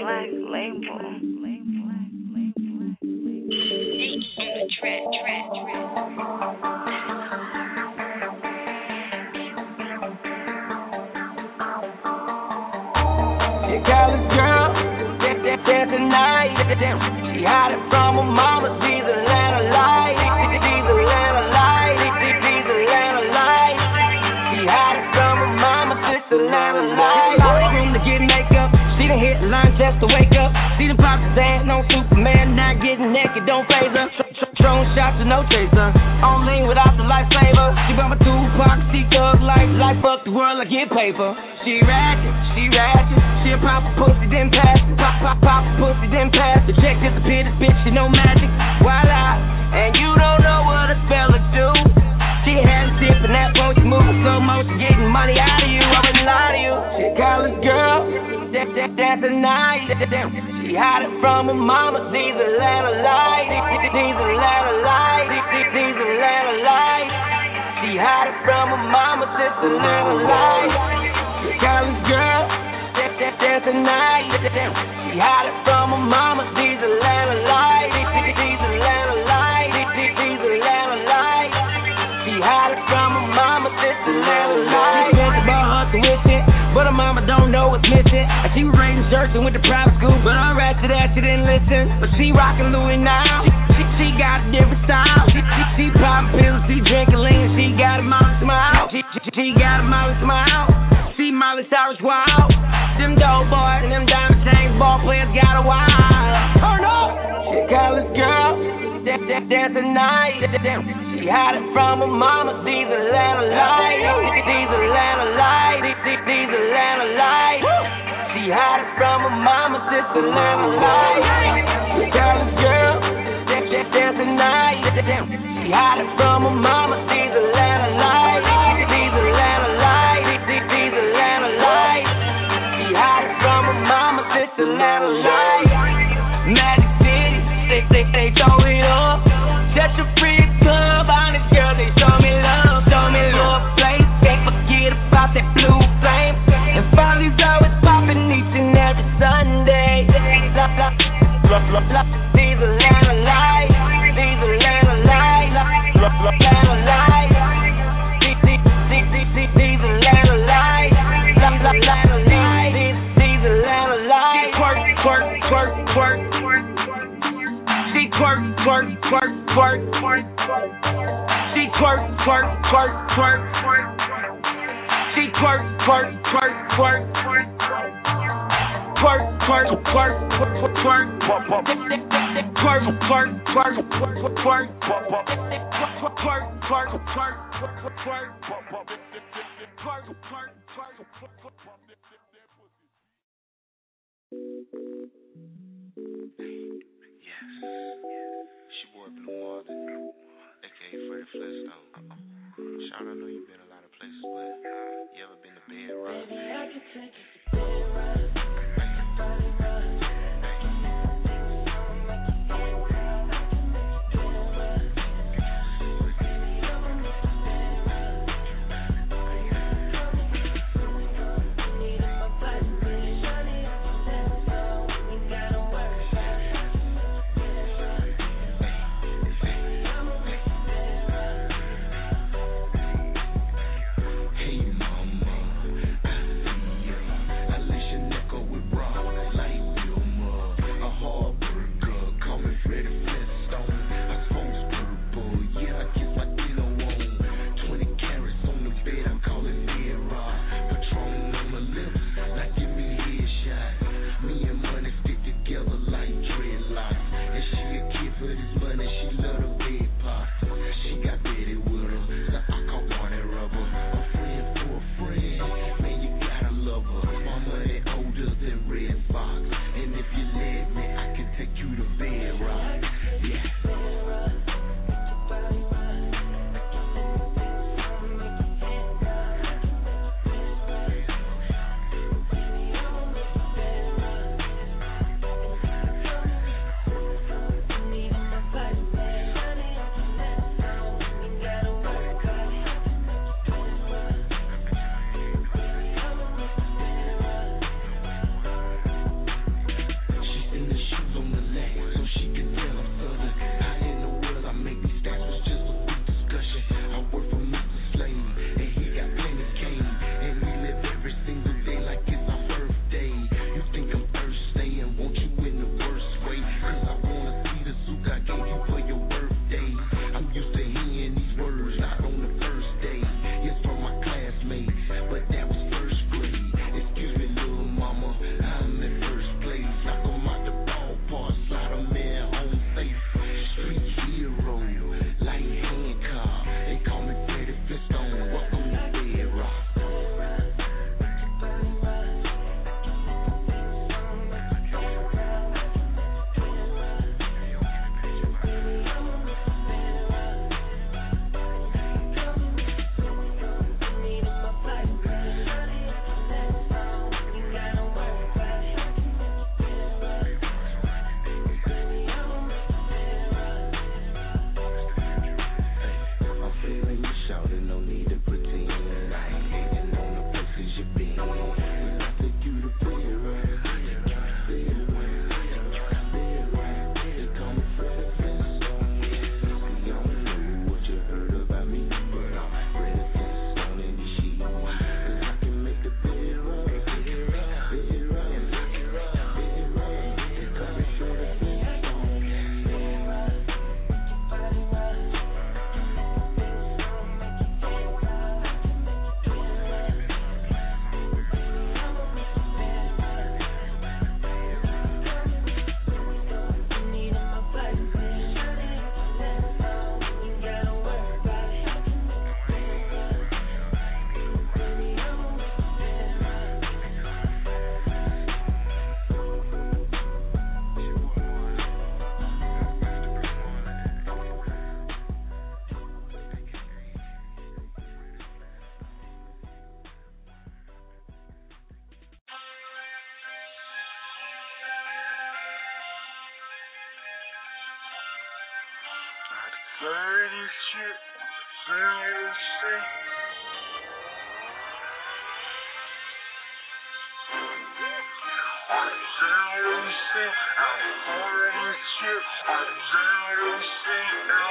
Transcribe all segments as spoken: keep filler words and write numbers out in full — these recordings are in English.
Black Label. Track, track, track. You college girl, that, that, that's a night. She hid it from her mama, she's Atlanta light. She's Atlanta light. She's Atlanta light. She hid it from her mama, she's Atlanta light. Room to get makeup, she done hit line just to wake up. See them pop his ass on Superman, not getting naked, don't phase her. Throwing shots with no chaser, on lean without the lifesaver. She bought my Tupac, she thug life, life fuck the world, I get paper. She ratchet, she ratchet, she'll pop a pussy, then pass it. Pop, pop, pop a pussy, then pass it. The check disappeared, this bitch, she no magic. Voila, and you don't know what a fella do. She had a sip and that motion moving slow motion, getting money out of you, I wouldn't lie to you. She a college girl, that, that, that's a night. She hid it from her mama, these Atlanta lights. These Atlanta lights, these Atlanta lights. She hid it from her mama, this Atlanta lights. She a college girl, that, that, that's a night. She hid it from her mama, these Atlanta lights. These Atlanta lights, these Atlanta lights. She hid it from her mama, this Atlanta lights. She said about her tuition, but her mama don't know what's missing. And she was raising church and went to private school, but her ratchet ass she didn't listen. But she rockin' Louis now. She, she, she got a different style. She, she, she poppin' pills, she drinkin' lean, she got a Molly smile. She, she, she got a Molly smile. She Molly Cyrus wild. Them dope boys and them diamond chains, ball players got a wild. Turn up. She a college girl, that, that, that's a night. She hid it from her mama, these Atlanta lights. These Atlanta lights, these Atlanta lights. She hid it from her mama, this Atlanta lights. She a college girl, that, that, that's a night. She hid it from her mama, these Atlanta lights. These Atlanta lights, these Atlanta lights. She hid it from her mama, this Atlanta lights. Magic City, they, they, they throw it up. Such a free club, honest girl, they show me love. Show me love, place, can't forget about that blue flame. And Folly's always popping each and every Sunday. Blah, blah, blah, blah, blah. These Atlanta lights, these Atlanta lights, blah, blah, Atlanta lights. These, these, these, these, these, these Atlanta lights, blah, blah, Atlanta lights. These, these Atlanta lights. Twerk, twerk, twerk, twerk, twerk. She twerk, twerk, twerk, twerk, twerk. She twerk, twerk, twerk, twerk, twerk. She twerk, twerk, twerk, twerk, twerk. Twerk, twerk, twerk, twerk, twerk. Twerk, twerk, twerk, twerk, twerk. Twerk, twerk, twerk, twerk, twerk. Twerk, twerk, twerk. It's your boy Blue Martin, aka Freddie Flintstone. Sean, I know you've been a lot of places, but you ever been to Bed Rock? Baby, I can take you to Bed Rock. Body rock. Dirty shit, serious shit. I'm serious shit, I'm serious shit, I'm serious shit,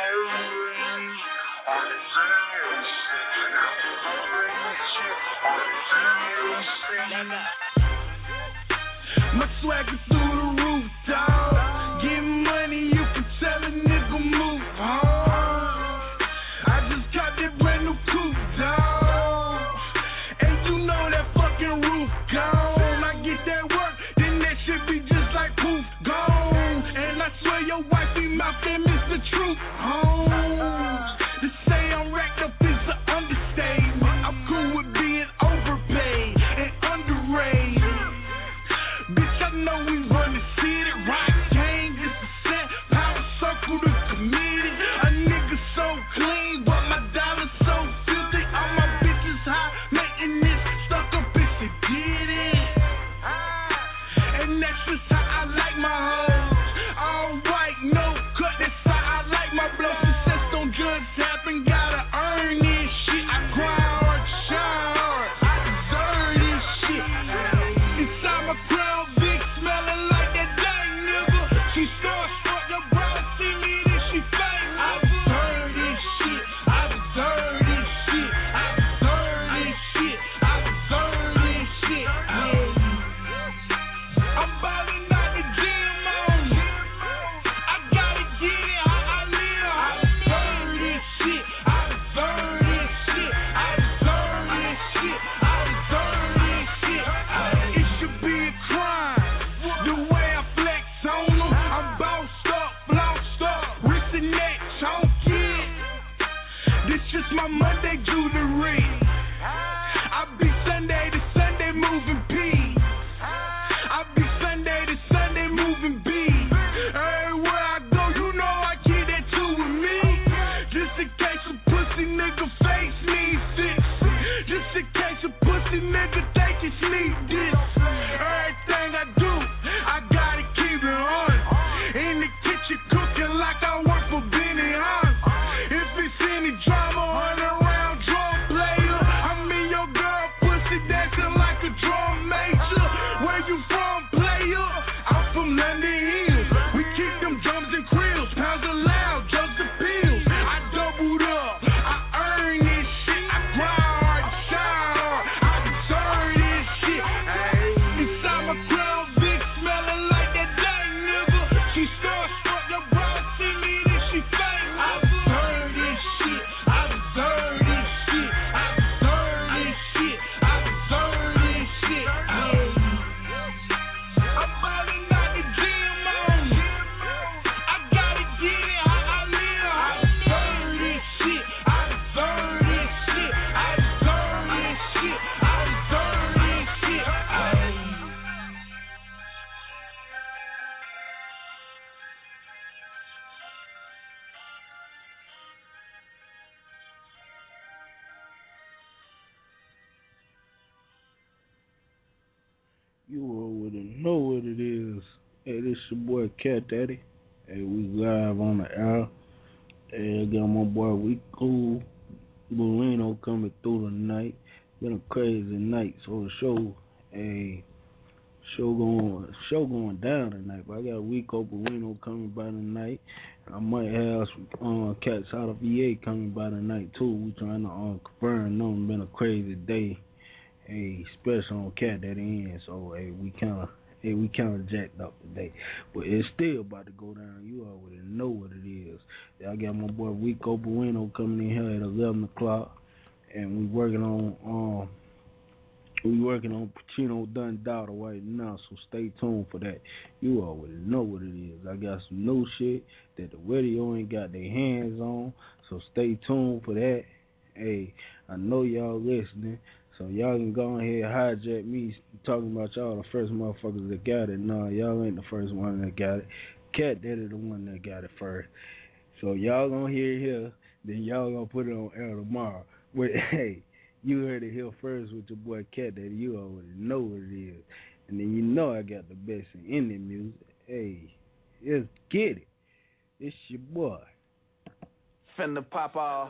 I'm serious shit, I'm serious shit, I'm serious shit. My swagger through the roof, dawg. Getting money, you can tell a nigga move home. I just got that brand new coupe, dawg. And you know that fucking roof gone. I get that work, then that shit be just like poof, gone. And I swear your wifey mouth, that miss the truth, homes. To say I'm racked up is an understatement. I'm cool with being overpaid and underrated. Bitch, I know we run the city, right? Gang is the set, power circle the committee. A nigga so clean, but my dollar so filthy. All my bitches high, maintenance, stuck up if they did it. And that's just how I like my hoes. All white, no cut, that's how I like my blow. Success don't just happen, gotta earn this shit. I grind hard, shine hard, I deserve this shit. Inside my crown, big smelling like that dang nigga. She starstruck, your brother see me, then she fake. I deserve this shit, I deserve this shit, I deserve this shit, I deserve this shit. Yeah. I'm ballin' out the gym on you. I gotta get it how I live. I deserve this shit, I deserve this shit, I deserve this shit, I deserve this shit. It should be a crime, the way I flex on them. I'm bossed up, flossed up, wrist and neck, chunky. This just my Monday jewelry. I be Sunday to Sunday moving P. I be Sunday to Sunday moving B. Everywhere I go, you know I keep that two with me. Just in case a pussy nigga face needs fix. Just in case a pussy nigga think it's sneak this. Everything I do, I gotta keep it on. In the kitchen cooking like I work for Benny Hanna. If it's any drama, hundred round drum player. I'm in your girl pussy dancing like a drum major. Where you from, player? I'm from London Hills. We keep them drums and krills, pounds of loud, drugs and pills. I doubled up, I earn this shit. I grind hard, shine hard, I deserve this shit. Inside my crown, big smelling like that dang nigga. She starstruck, your brother see me, then she fake. I deserve this shit, I deserve this shit, I deserve this shit, I deserve this shit. Yeah. I'm ballin' out the gym on you. I gotta get it how I live. I deserve this shit, I deserve this shit, I deserve this shit, I deserve this shit. Ay. You already know what it is. Hey, this your boy Cat Daddy. Hey, we live on the air. Hey, I got my boy We Cool Burrino coming through tonight. Been a crazy night, so the show, hey, show going, show going down tonight. But I got Rico Burrino coming by tonight. I might have some uh, cats out of V A coming by tonight too. We trying to uh, confirm. No, it's been a crazy day. Hey, special on Cat Daddy end. So hey, we kind of. Hey, we kind of jacked up today, but it's still about to go down. You already know what it is. I got my boy Rico Bueno coming in here at eleven o'clock, and we working on um we working on Pacino Dun Daughter right now. So stay tuned for that. You already know what it is. I got some new shit that the radio ain't got their hands on. So stay tuned for that. Hey, I know y'all listening. So y'all can go ahead and hijack me talking about y'all the first motherfuckers that got it. No, y'all ain't the first one that got it. Cat Daddy the one that got it first. So y'all gonna hear it here, then y'all gonna put it on air tomorrow. But hey, you heard it here first with your boy Cat Daddy. You already know what it is. And then you know I got the best in Indian music. Hey, let's get it. It's your boy. Finna pop off.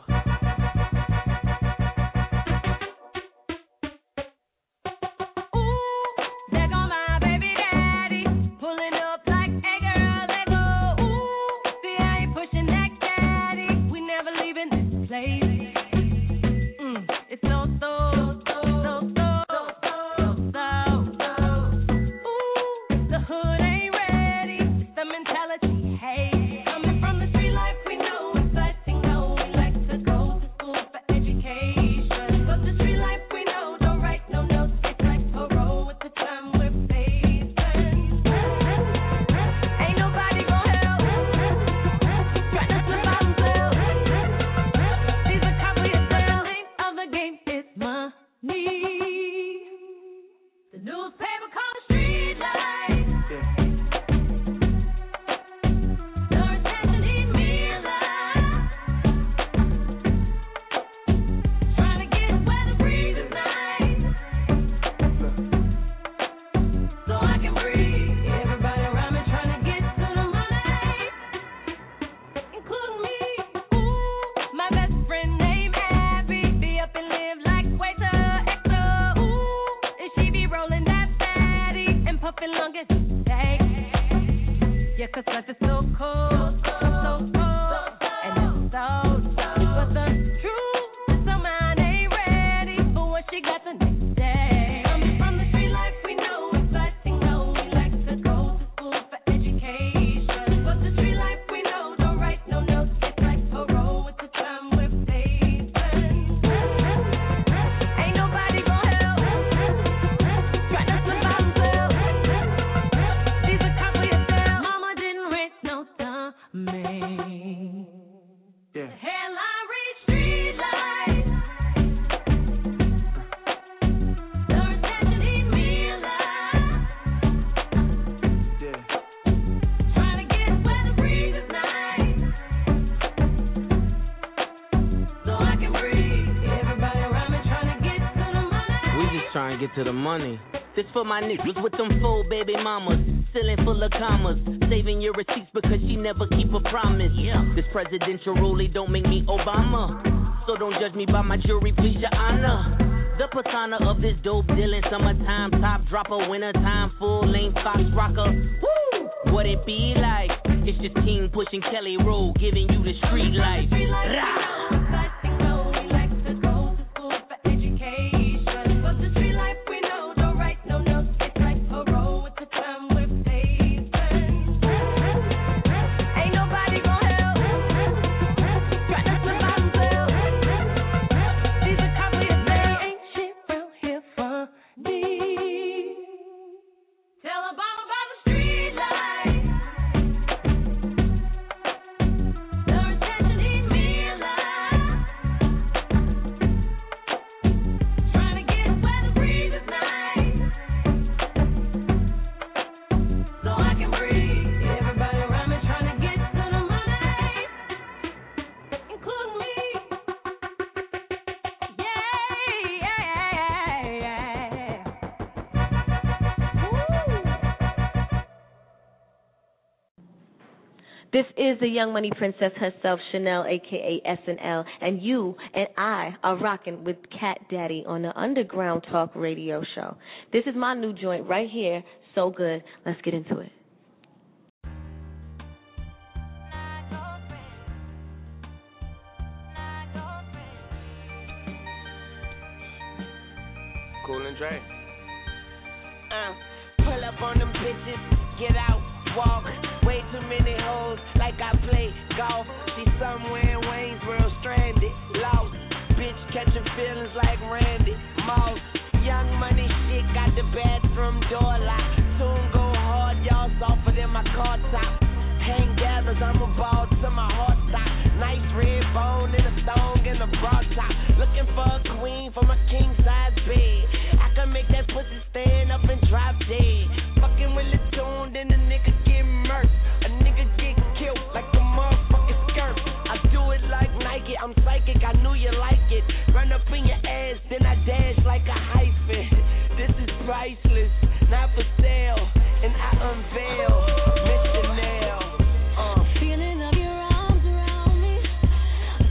To the money. This for my niggas with them full baby mamas, ceiling full of commas, saving your receipts because she never keep a promise. Yeah. This presidential ruling don't make me Obama, so don't judge me by my jewelry, please your honor. The persona of this dope dealing summertime top dropper, wintertime full length Fox rocker. Woo! What it be like? It's just King pushing Kelly Road, giving you the street life. Rah! This is the Young Money Princess herself, Chanel, a k a. S N L, and you and I are rocking with Cat Daddy on the Underground Talk radio show. This is my new joint right here, So Good. Let's get into it. Cool and Dre. Uh, pull up on them bitches, get out, walk. Way too many hoes, like I play golf. She somewhere in Waynesboro, stranded, lost. Bitch catching feelings like Randy Moss. Young Money shit, got the bathroom door locked. Soon go hard, y'all softer than my car top. Hang gathers, I'm a ball to my heart stop. Nice red bone and a thong and a bra top. Looking for a queen for my king size bed. I can make that pussy stand up and drop dead. Fucking with the tune, then the nigga get murked. A nigga get killed like a motherfucking skirt. I do it like Nike, I'm psychic, I knew you like it. Run up in your ass, then I dash like a hyphen. This is priceless, not for sale. And I unveil Miss Chanel. Uh. Feeling of your arms around me.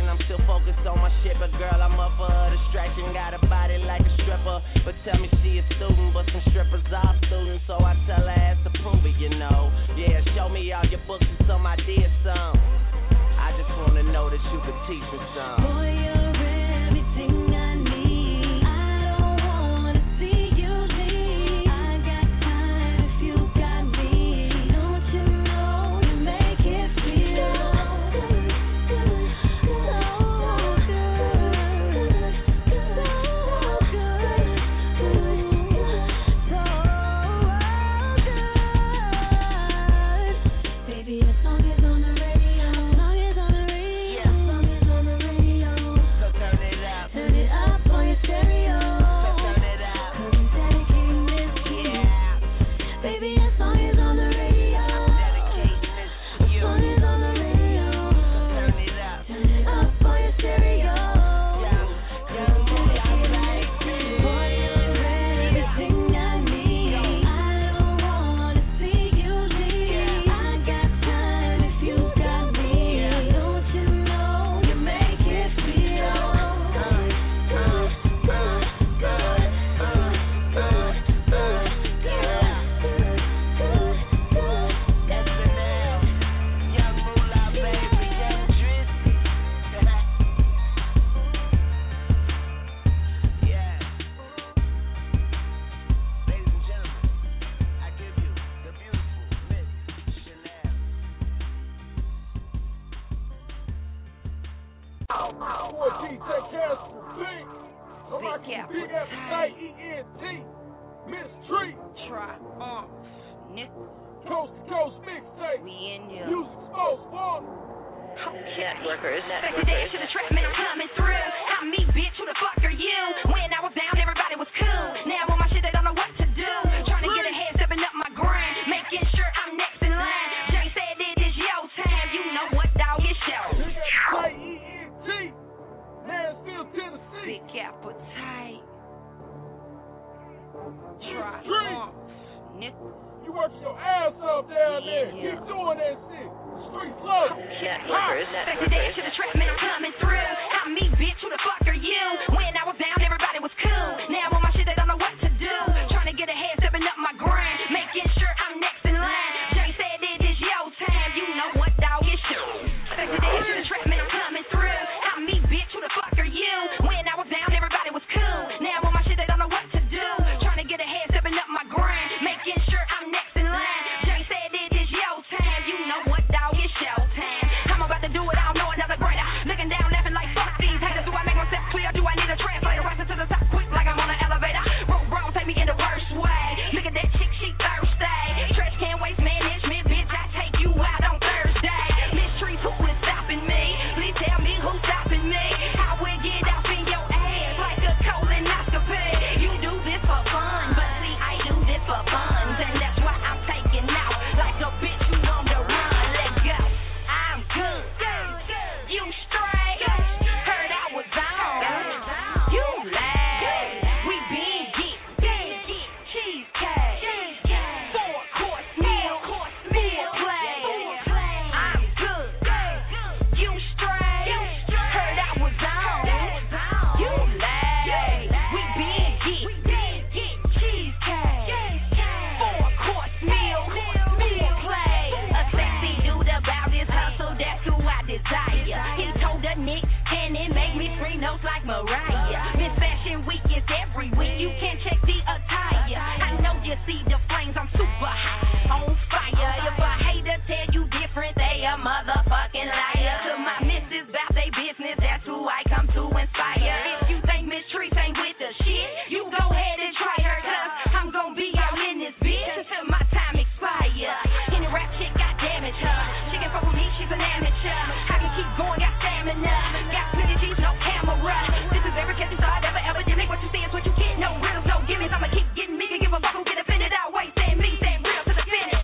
I'm still focused on my shit, but girl, I'm up for a distraction. Got a body like a stripper, but tell me she a student, but some strippers are students, so I tell her ass to prove it, you know. Yeah, show me all your books and some ideas, some. I just wanna know that you could teach me some. Boy, you're everything I need. I don't wanna see you leave. I got time if you got me. Don't you know you make it feel good, good, so good, so good, so good. Baby, your song is on the radio. Song is on the radio. Song is on the radio. So turn it up. Turn it up on your stereo. So turn it up. 'Cause I'm dedicating this to you. Baby, your song is on the radio. Dedicating this to you. Song is on the radio. Turn it up. Turn it up on your stereo. Yeah. Yeah, Boy, you're everything I need. I don't wanna see you leave. I got time if you got me. Don't you know you make it feel good, good, good, good, good, good, good, good, good. S N L, Young Moolah, baby, Young Drizzy. Yeah. Ladies and gentlemen, I give you the beautiful Miss Chanel. Boy, D J Casper, big. I'm rocking the big appetite, E N T. Miss Tree, Triumph, nigga, coast to coast mixtape. we in here. Music exposed, boy. Networkers, Back to dance to the trap, man, I'm coming through. I'm me, bitch, who the fuck are you? When I was down, everybody was cool. Now on my shit, they don't know what to do. Trying to get ahead, stepping up my grind, making sure I'm next in line. Jay said it is your time, you know what, dog, it's yours. Big appetite, E N T. Nashville, Tennessee. Big appetite. Tree. Triumph, nigga, You working your ass off down there. Yeah. Keep doing that shit. Street love. networkers, back to dance to the trap, man, I'm coming through. I'm me, bitch, who the fuck are you? When I was down, everybody was cool. Now on my shit, they don't know what to do. Trying to get ahead, stepping up my grind, making sure I'm next in line. Jay said it is your time, you know what, dog, it's yours. Back to dance to the trap, man, I'm coming through. I'm me, bitch, who the fuck are you? When I was down, everybody was cool. Now on my shit, they don't know what to do. Trying to get ahead, stepping up my grind, making sure I'm next in line. Jay said it is your time, you know what, dog, it's your time. I'm about to do it, I don't know another greater. Looking down, laughing like fuck these haters. Do I make myself clear? Do I need a translator? Rising to the top quick like I'm on an elevator. Roll wrong, take me in the worst way. Look at that chick, she thirsty. Trash can waste management, bitch, I take you out on Thursday. Miss Trees, who is stopping me? Please tell me who's stopping me. I will get off in your ass like a colonoscopy. You do this for fun, but see, I do this for fun. And that's why I'm taking out like a bitch who on the run. Let go. I'm good. You straight. Heard I was on. You lied. We been get cheesecake. Four course meal. Meal play. I'm good. You straight. Heard I was on. You lied. We been get cheesecake. Four course meal. Meal play. A sexy dude about his hustle. That's who I desire. He told the Nick, and it make me free notes like Mariah. Miss Fashion Week is every week. You can check the attire. I know you see the flames. I'm super hot, on fire. If a hater tell you different, they a motherfucking liar. To my missus about they business, that's who I come to inspire. If you think Miss Trees ain't with the shit, you go ahead and try her, cause I'm gonna be all in this bitch until my time expire. Any rap chick, I damage her. She can fuck with me, she's an amateur. I can keep going, got stamina. Got plenty G's, no camera. This is every catchy start ever, epidemic. What you see is what you get. No riddles, no gimmies. I'ma keep getting me. Give a fuck who get offended. I'll wait, stand me, stand real to the finish.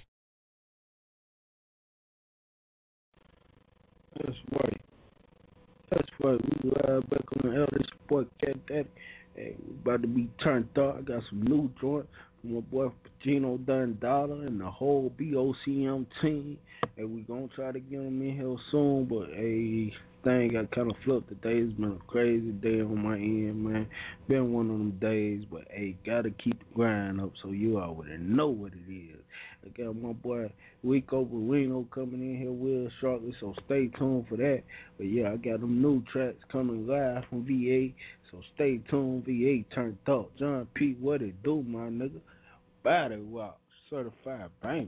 That's right. That's right. We live back on the L. This boy Cat Daddy. Hey, we about to be turned up. I got some new joint from my boy Pacino Dun Dollar and the whole B O C M team. And we gonna try to get them in here soon, but hey, thing got kind of flipped today. It's been a crazy day on my end, man. Been one of them days, but hey, gotta keep the grind up so you already know what it is. I got my boy Rico Barino coming in here real shortly, so stay tuned for that. But yeah, I got them new tracks coming live from V A, so stay tuned. V A turned up. John P, what it do, my nigga? Body rock, certified banger.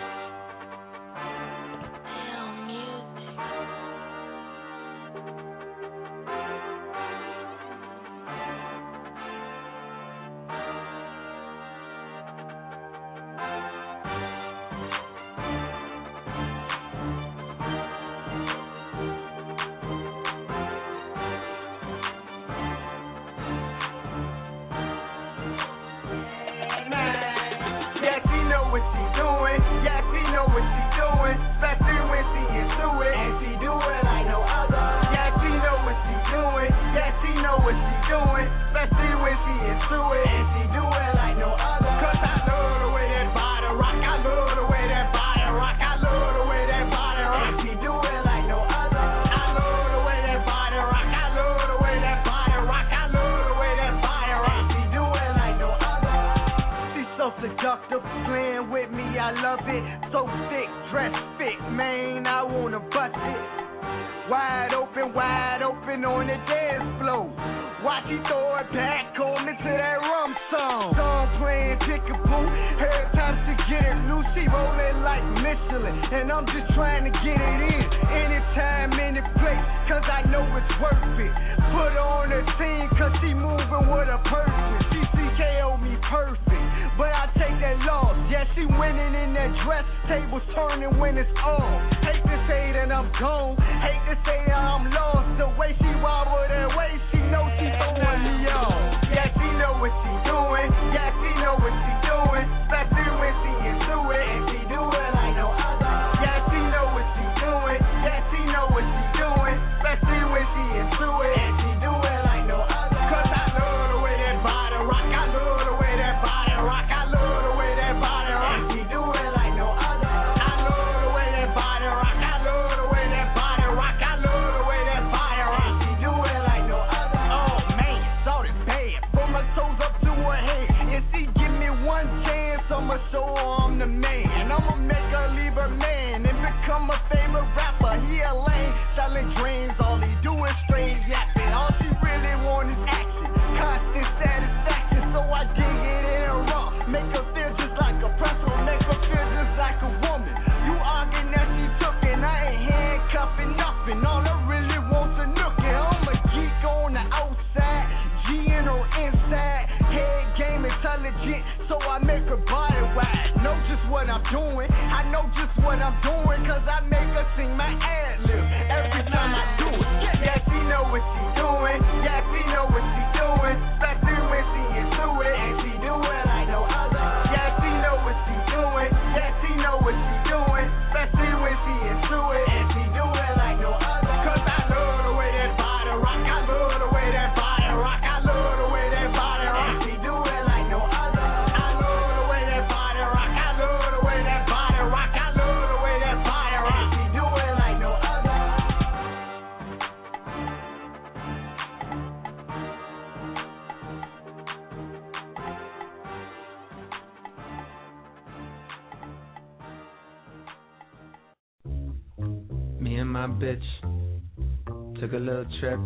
Took a little trip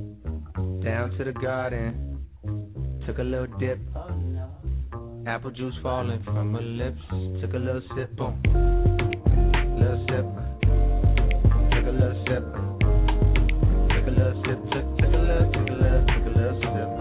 down to the garden. Took a little dip. Apple juice falling from her lips. Took a little sip, boom. Little sip. Took a little sip. Took a little sip. Took, took a little, took a little, took a little sip.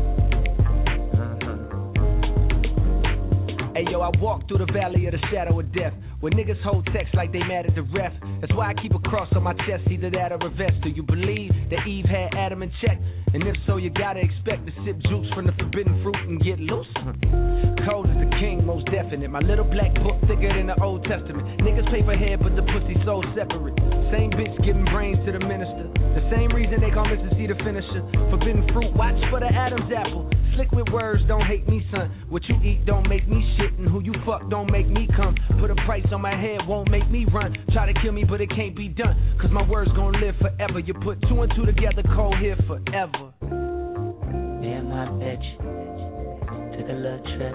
Uh-huh. Hey yo, I walk through the valley of the shadow of death, where niggas hold text like they mad at the ref. That's why I keep a cross on my chest, either that or a vest. Do you believe that Eve had Adam in check? And if so, you gotta expect to sip juice from the forbidden fruit and get loose. Cold as the king, most definitely. definite. My little black book thicker than the Old Testament. Niggas paper head, but the pussy so separate. Same bitch giving brains to the minister. The same reason they call Mister C the finisher. Forbidden fruit, watch for the Adam's apple. Slick with words, don't hate me, son. What you eat don't make me shit, and who you fuck don't make me come. Put a price on my head, won't make me run. Try to kill me, but it can't be done. Cause my words gon' live forever. You put two and two together, cold here forever. Me and my bitch took a little trip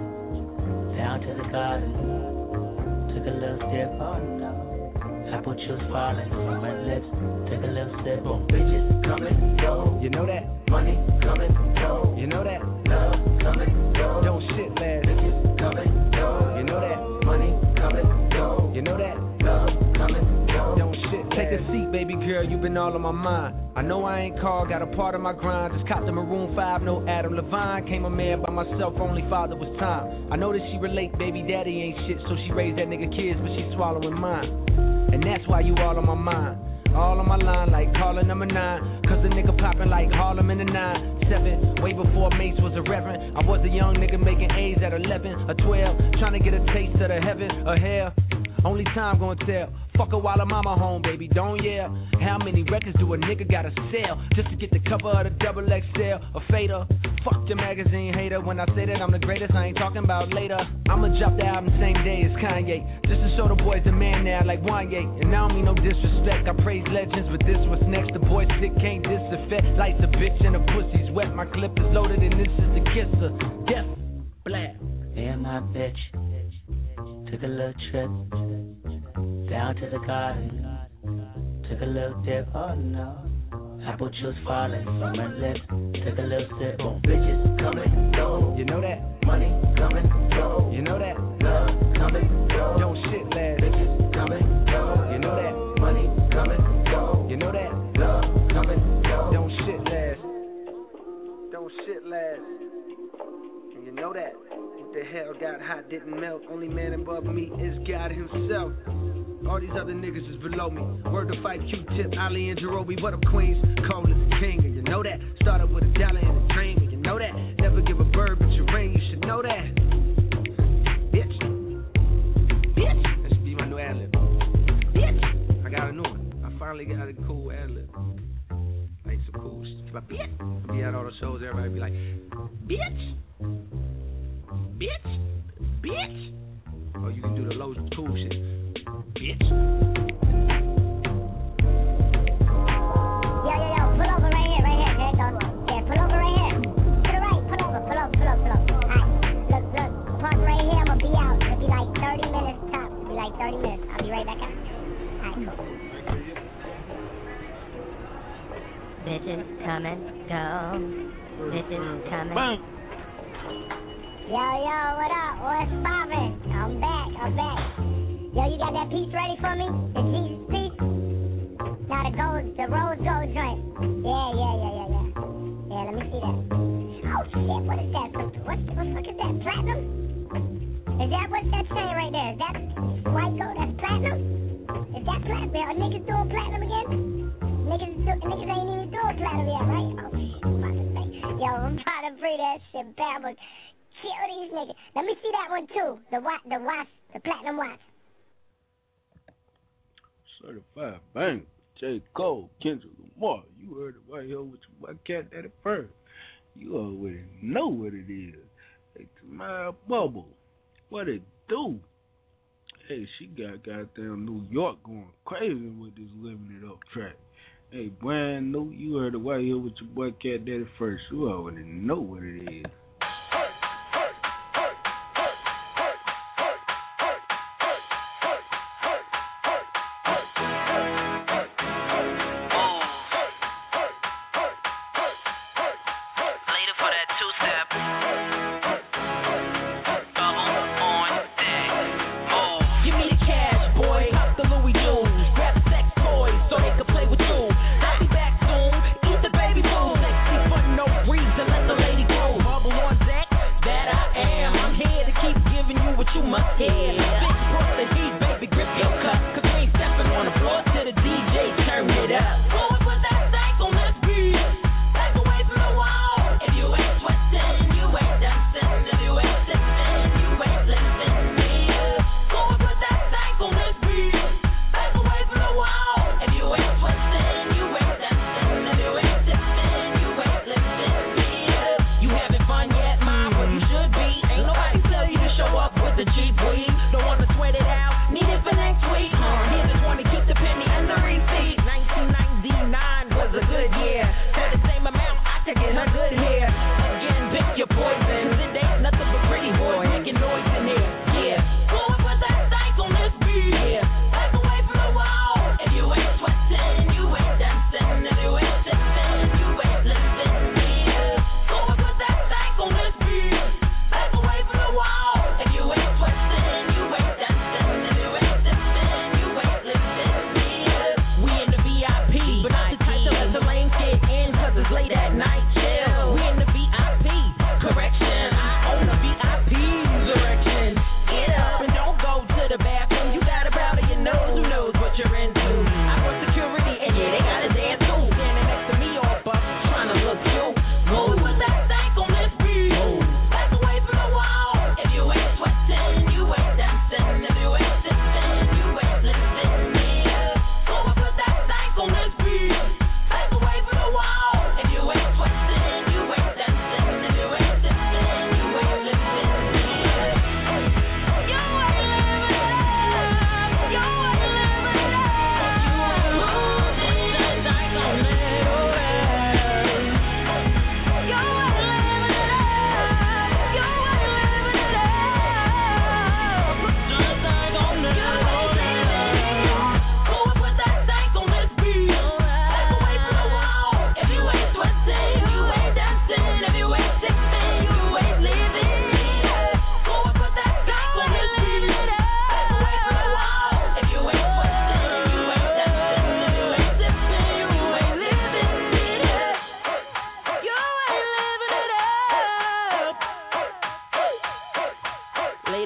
down to the garden. Took a little dip, oh no. Apple juice falling from my lips. Took a little sip. Oh, bitches come and go. You know that? Money come and go. You know that? Love come and go. Don't shit last. Bitches come and go. You know that? Money come and go. You know that? Love come and go. Don't shit last. Take a seat, baby girl. You been all on my mind. I know I ain't called, got a part of my grind. Just copped the Maroon five, no Adam Levine. Came a man by myself, only father was time. I know that she relate, baby daddy ain't shit, so she raised that nigga kids, but she swallowing mine. And that's why you all on my mind. All on my line like calling number nine. Cause the nigga popping like Harlem in the nine. Seven, way before Mace was a reverend. I was a young nigga making A's at eleven or twelve. Trying to get a taste of the heaven or hell. Only time gonna tell. Fuck her while her mama home, baby, don't yell. How many records do a nigga gotta sell just to get the cover of the double X L or fader? Fuck the magazine hater. When I say that I'm the greatest, I ain't talking about later. I'ma drop the album same day as Kanye, just to show the boys a man now like Wanye. And I don't mean no disrespect, I praise legends, but this what's next. The boy sick, can't disaffect. Lights a bitch and the pussy's wet. My clip is loaded and this is the kisser. Death, black. Me and my bitch took a little trip down to the garden. Took a little dip, oh no. Apple juice falling from my lips. Took a little sip. Oh, bitches come and go. You know that? Money come and go. You know that? Love come and go. Don't shit last. Bitches come and go. You know that? Money come and go. You know that? Love come and go. Don't shit last. Don't shit last. And you know that? What the hell got hot didn't melt. Only man above me is God himself. All these other niggas is below me. Word to fight Q-Tip, Ali and Jerobi. What up, Queens? Cold as a king, and you know that. Started with a dollar and a dream, and you know that. Never give a bird but your ring, you should know that. Bitch. Bitch. That should be my new ad-lib. Bitch. I got a new one. I finally got a cool ad-lib. Like some cool shit. But bitch. I'll be at all the shows, everybody be like, bitch. Bitch. Bitch. Or you can do the low cool shit. Bitch. Yo, yo, yo, pull over right here, right here, there it goes. Yeah, pull over right here. To the right, pull over, pull over, pull over, pull over. Alright, look, look, park right here, I'm gonna be out. It'll be like thirty minutes tops. It'll be like thirty minutes. I'll be right back out. Alright, cool. Bitches come and go. Bitches come and Yo, yo, what up? What's poppin'? I'm back, I'm back. Yo, you got that piece ready for me? The Jesus piece? Now the gold, the rose gold joint. Yeah, yeah, yeah, yeah, yeah. Yeah, let me see that. Oh shit, what is that? What, what the fuck is that? Platinum? Is that what's that chain right there? Is that white gold? That's platinum? Is that platinum? Are niggas doing platinum again? Niggas, do, niggas ain't even doing platinum yet, right? Oh shit, I'm about to say. Yo, I'm about to bring that shit back, but kill these niggas. Let me see that one too. The watch, the watch, the platinum watch. Certified bang. J. Cole, Kendrick Lamar. You heard it right here with your boy Cat Daddy first. You already know what it is. Hey, my bubble. What it do? Hey, she got goddamn New York going crazy with this Living It Up track. Hey, brand new. You heard it right here with your boy Cat Daddy first. You already know what it is. Bubble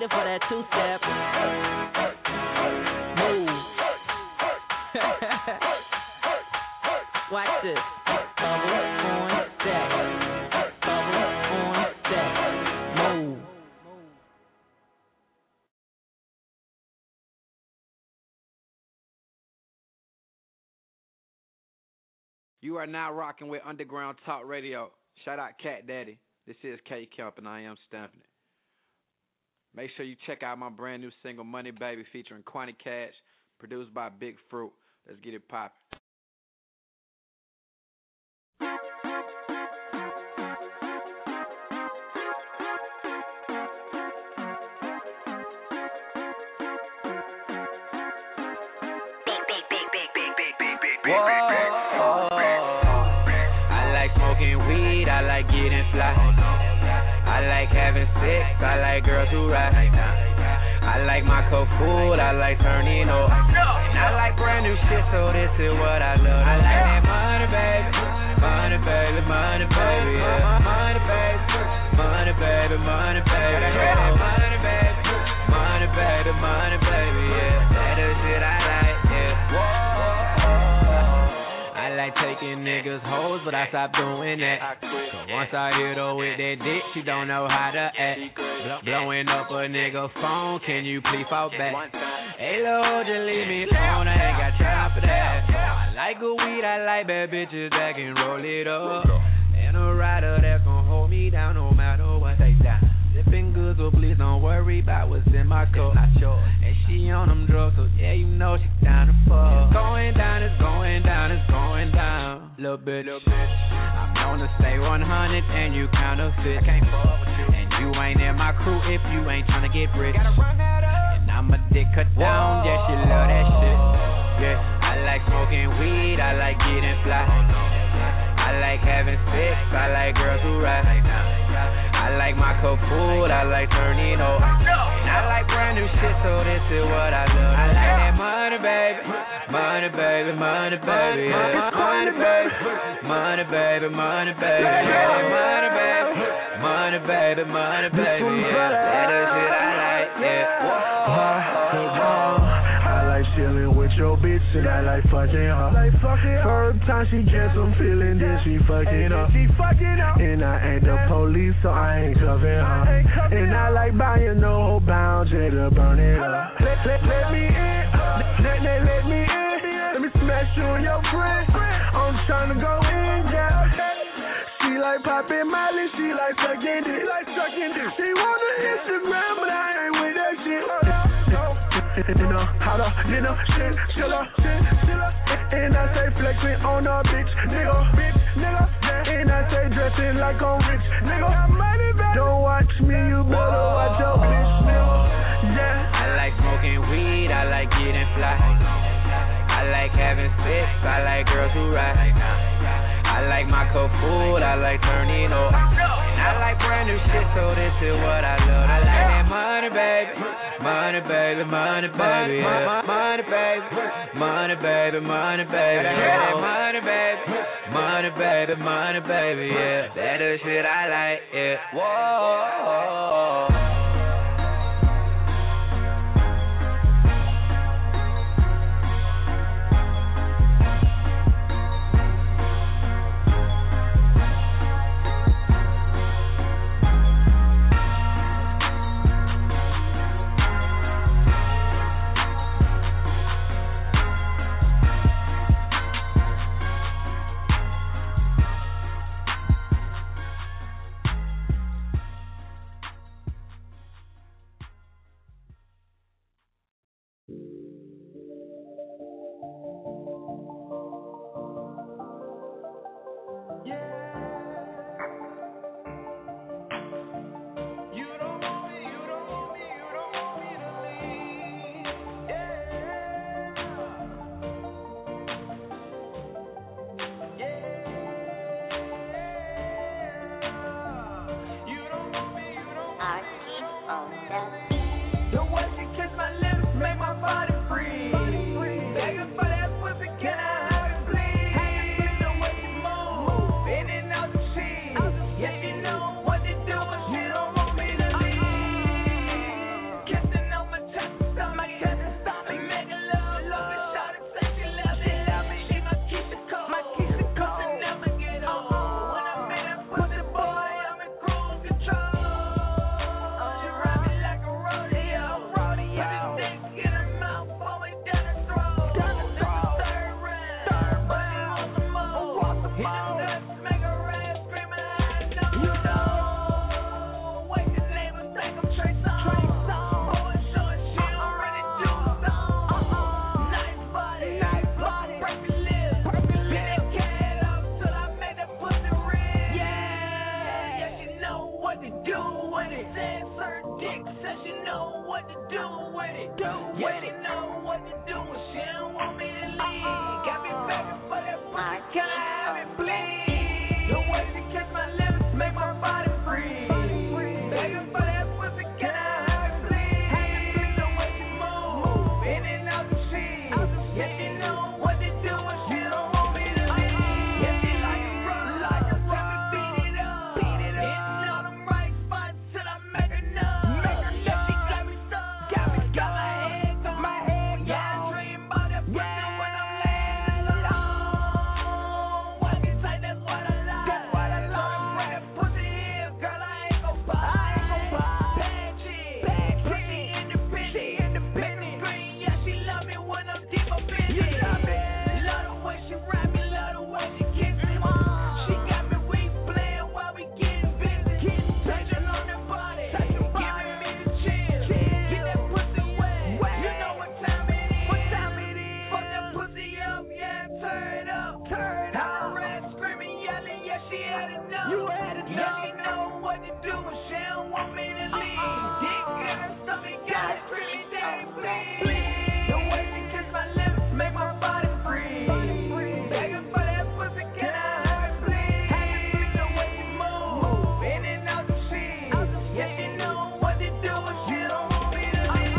later for that two-step. Move. Watch this. Bubble on deck. Bubble on deck. Move. You are now rocking with Underground Talk Radio. Shout out Cat Daddy. This is K Kemp and I am stamping it. Make sure you check out my brand new single Money Baby featuring Quanti Cash, produced by Big Fruit. Let's get it poppin'. I like smoking weed, I like getting fly. I like having sex, I like girls who ride. I like my coke cool, I like turning up. And I like brand new shit, so this is what I love. I like that money, baby. Money, baby, money, baby, yeah. Money, baby. Money, baby, money, baby, yeah. Money, baby. Money, baby, money, baby, yeah. That is shit I like, yeah. I like taking niggas hoes, but I stopped doing that. So once I hit her with that dick, she don't know how to act. Blowing up a nigga phone, can you please fall back? Hey Lord, just leave me alone, I ain't got time for that. I like good weed, I like bad bitches that can roll it up. And a rider that's gon' hold me down no matter what they down. Sipping good, so please don't worry about what's in my cup. And she on them drugs, so yeah, you know she down to fuck. It's going down, it's going down, it's going down. Little bitch, I'm known to stay one hundred and you counterfeit. I can't fuck with you. And you ain't in my crew if you ain't tryna get rich. And I'm a dick cut down, yeah, she love that shit. Yeah, I like smoking weed, I like getting fly. I like having sex, I like girls who ride. I like my coke food, I like turning up. And I like brand new shit, so this is what I love. I like that money, baby. Money, baby, money, baby, yeah. Money, baby. Money, baby, money, baby, yeah. Money, baby. Money, baby, money, baby, yeah. That is shit I like, yeah. I like chillin' with your bitch and I like fucking her. First time she gets some feeling, then she fucking up. And I ain't the police, so I ain't covering her. And I like buying no bounds, yeah, to burn it up. Let, let, let me in, let, let, let me in. Let me smash you and your friend. I'm tryna go in, yeah. She like poppin' Molly, she like sucking dick. She want an Instagram, but I ain't with that shit. You know, how the, you know, shit, chiller, shit, chiller. And I say flexing on a bitch, nigga, bitch, nigga. And I say dressing like I'm rich, nigga. Don't watch me, you better watch your bitch, nigga. Yeah. I like smoking weed, I like getting fly. I like having sex, I like girls who ride. I like my coke food, I like turning up. And I like brand new shit, so this is what I love. I like that money, baby. Money, baby, money, baby, yeah. Money, baby. Money, baby, money, baby, yeah. Money, baby. Money, baby, money, baby, yeah. That is shit I like, yeah. Whoa. dick, says she know what to do with it. Yeah, she know what to do when she don't want me to leave. Got me begging for that pussy, can I have it, please? The way she kiss my lips make my body free. Begging for that pussy, can I have it, please? The way she move, in and out the sheets. Yeah, she know what to do when she don't want me to leave. Yeah, she like it rough, like it rough, and beat it up. Hitting all them right spots till I make her numb. Yeah, she got me stuck, got me, got my head gone. My head gone. Yeah, I dream about that pussy when I'm laying alone. When you say that's what I like, that's what I like. Bring that pussy here, girl, I ain't gon' buy. I ain't gon' buy. Bad chick, bad pretty independent, she independent. Green, yeah, she love me when I'm deep up in it. You love it. Love the way she rap me, love the way she kiss me. She got me weak playing while we getting busy. Touching on the body, giving me the chills. Get that pussy wet. You know what time it is. What time it is? Fuck that pussy up, yeah, turn up. Turn up. I'm red screaming, yelling, yeah, she had enough. You had enough. Yeah, she know what to do when she don't want me to leave. Dick in her stomach, got her screaming, daddy, please. The way she kiss my lips make my body free. Begging for that pussy, can I have it, please? The way she move, in and out the sheets. Yeah, she know what to do when she don't want me to leave.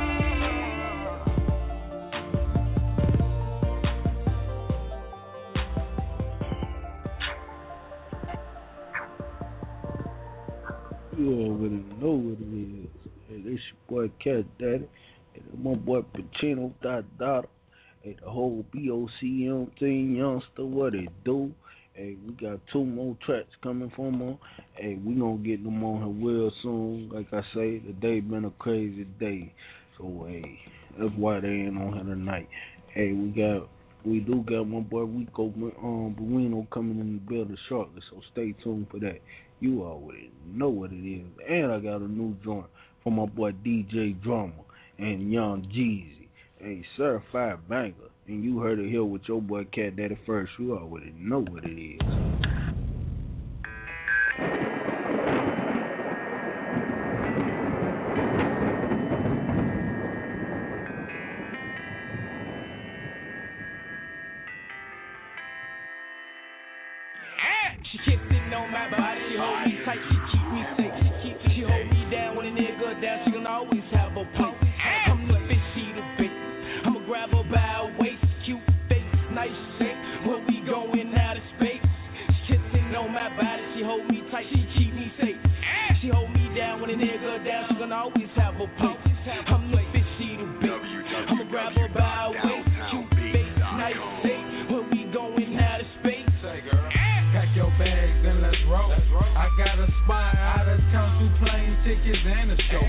You already know what it is. Hey, this your boy Cat Daddy. Hey, my boy Pacino Dot Dot. Hey, the whole B O C M thing, youngster, what it do? Hey, we got two more tracks coming from her. Hey, we gonna get them on here real soon. Like I say, the day been a crazy day. So, hey, that's why they ain't on here tonight. Hey, we got, we do got my boy Rico um, Bueno coming in the building shortly, so stay tuned for that. You already know what it is. And I got a new joint from my boy D J Drama and Young Jeezy. Hey, certified banger. And you heard it here with your boy Cat Daddy first. You already know what it is. She kissing on my body, she hold me tight, she keep me safe, she keep me, she hold me down when a nigga down, she gon' always have a place. I'm the fish, she the bait. I'ma grab her by her waist, cute face, nice shape. When we going out of space, she kissing on my body, she hold me tight, she keep me safe. She hold me down when a nigga down, she gon' always have a place. I'm the fish, she the bait. I'ma grab her by her waist, cute face, nice shape. When we going out of space. Pack your bags and let's roll. I got a spot out of town, two plane tickets and a show.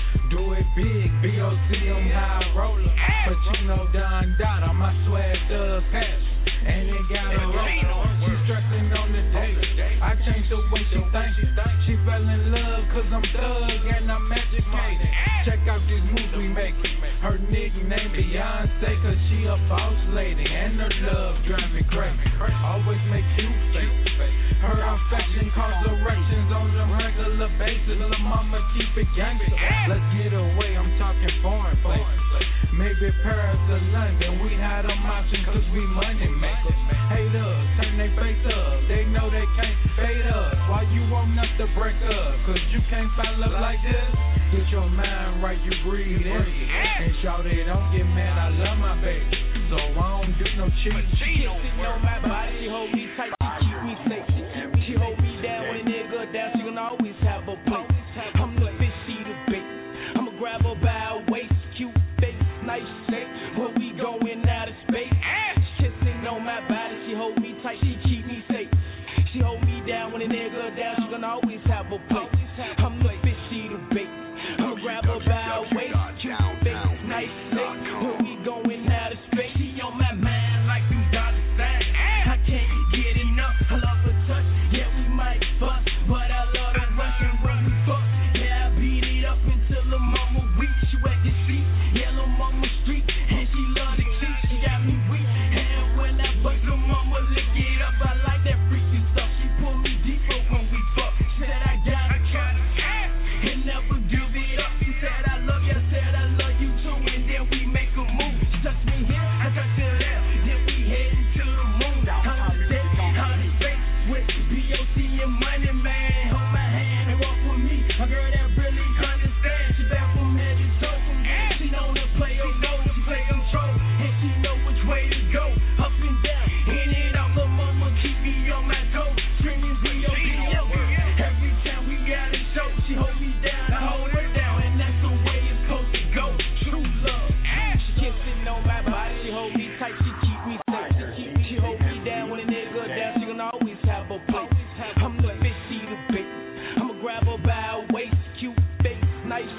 Do it big, B O C M high roller. But you know Don Dada, my swag does pass. And it got a roll. She stressing on the date. I changed the way she thinks. She fell in love cause I'm thug and I'm educated. Check out these moves we making. Her nickname Beyonce cause she a boss lady. And her love drive me crazy. Always make you face. Her affection cause erections on a regular basis. Lil' mama keep it gangster. Let's get away, I'm talking foreign places. Maybe Paris or London. We had them options cause we money makers. Haters, turn they face up. They know they can't fade us. Why you want us to break up? Cause you can't fall up like this. Get your mind right, you breathe in. And shout it, don't get mad, I love my baby. So I don't do no cheating. She kissing on my body, she hold me tight, she keep me safe. She hold me down when a nigga down, she gon' always have a place. I'm the fish, she the bait. I'ma grab her by her waist, cute face, nice shape. When we going out of space, she kissing on my body, she hold me tight, she keep me safe. She hold me down when a nigga down, she gon' always have a place. I'm the fish, she the bait. I'ma grab her by her waist, cute face, nice shape. When we going out of space, she on my mind like you Doctor Sign. I can't get enough.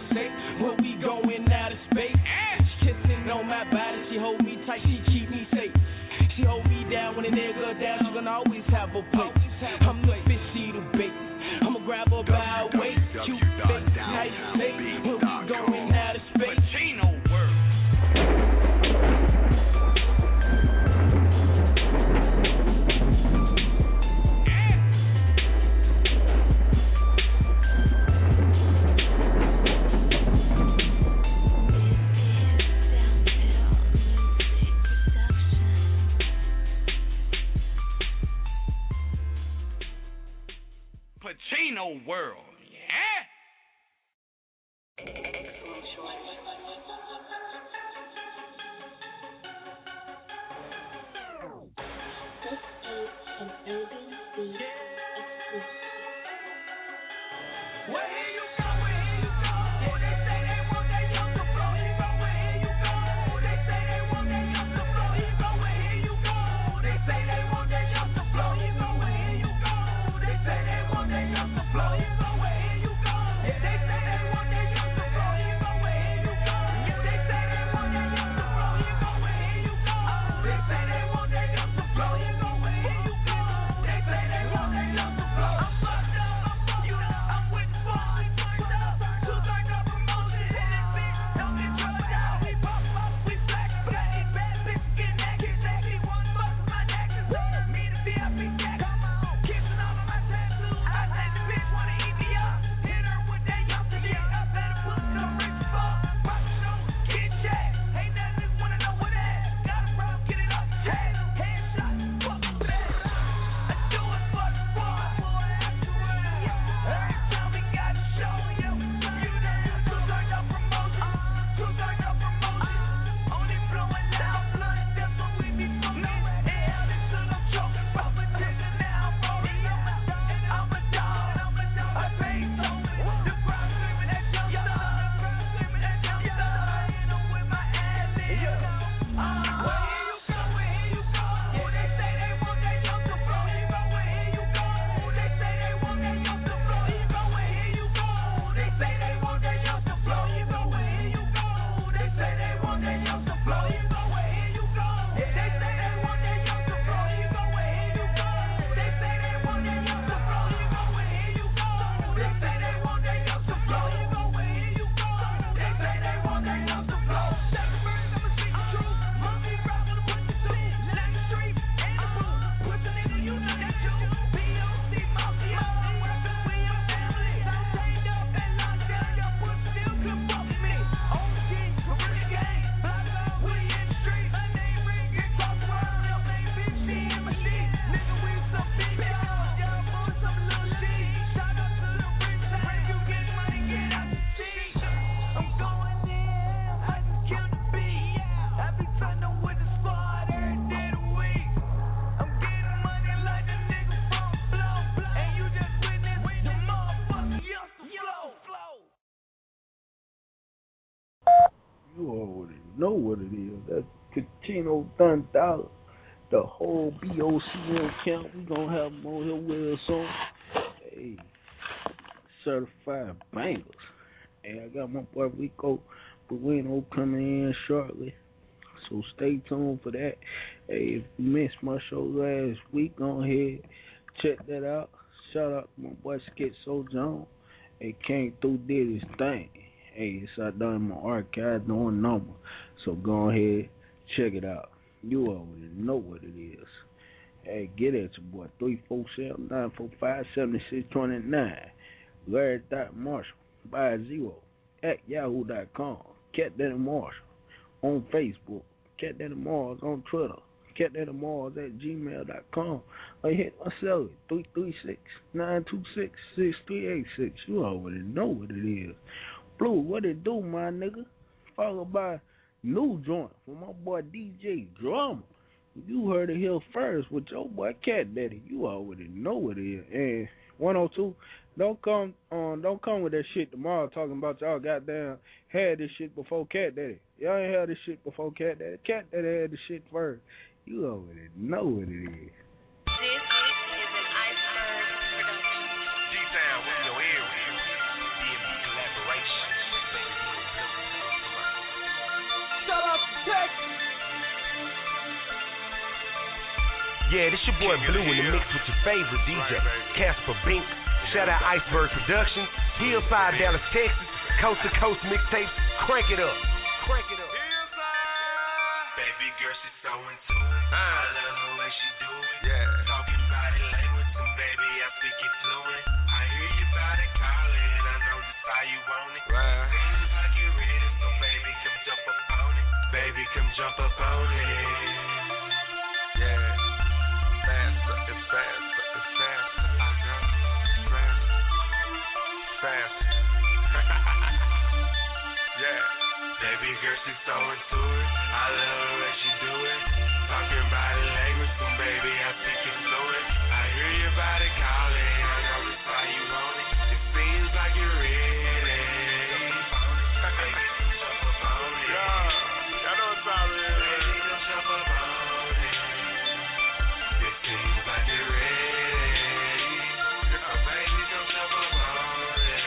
say when we going out of space. She kissing on my body, she hold me tight, she keep me safe. She hold me down when a nigga down, she gonna always have a place. I'm the fish, she the bait. I'ma grab her by her waist, cute face, nice face. When we going out of space. Pacino World, yeah. You already know what it is. That's Pacino Dun Dollar. The whole B O C M camp. We gonna have them on here with us on. Hey, certified bangers. Hey, I got my boy Rico Bueno coming in shortly. So stay tuned for that. Hey, if you missed my show last week, go ahead, check that out. Shout out to my boy Schizo Jones. He came through, did his thing. Hey, it's out there in my archive, doing number. So go ahead, check it out. You already know what it is. Hey, get at your boy, three four seven, nine four five, seven six two nine. Larry Dot Marshall, by zero, at yahoo dot com. Cat Daddy Marshall on Facebook. Cat Daddy Mars on Twitter. Cat Daddy Mars at gmail dot com. Or hit my cell at three three six, nine two six, six three eight six. You already know what it is. Blue, what it do, my nigga? Followed by New Joint from my boy D J Drama. You heard it here first with your boy Cat Daddy. You already know what it is. And one oh two, don't come on, don't come with that shit tomorrow talking about y'all goddamn had this shit before Cat Daddy. Y'all ain't had this shit before Cat Daddy. Cat Daddy had the shit first. You already know what it is. This is an iceberg production. G-Town, we your ear. D and B collaboration. Yeah, this your boy Blue in the mix with your favorite D J, Casper Bink. Shout out Iceberg Productions, Hillside, Dallas, Texas, coast to coast mixtapes. Crank it up. Crank it up. Baby girl, she's so into it. I love the way she do it. Yeah. Talking body language, and baby, I speak it fluent. I hear your body calling, I know just how you want it. Right. Seems like you're ready, so baby, come jump up on it. Baby, come jump up on it. Yeah. Faster, it's faster, it's faster. Oh, girl. Faster. Faster. Yeah. Baby girl, she's so into it. I love the way she do it. Talking body language, so baby, I speak it fluent. I hear your body calling, I know just how you want it. It seems like you're ready. Baby, come jump up on it. Yeah, I know what time it is. Baby, come jump up on it. It seems like you're ready. Oh, baby, come jump up on it.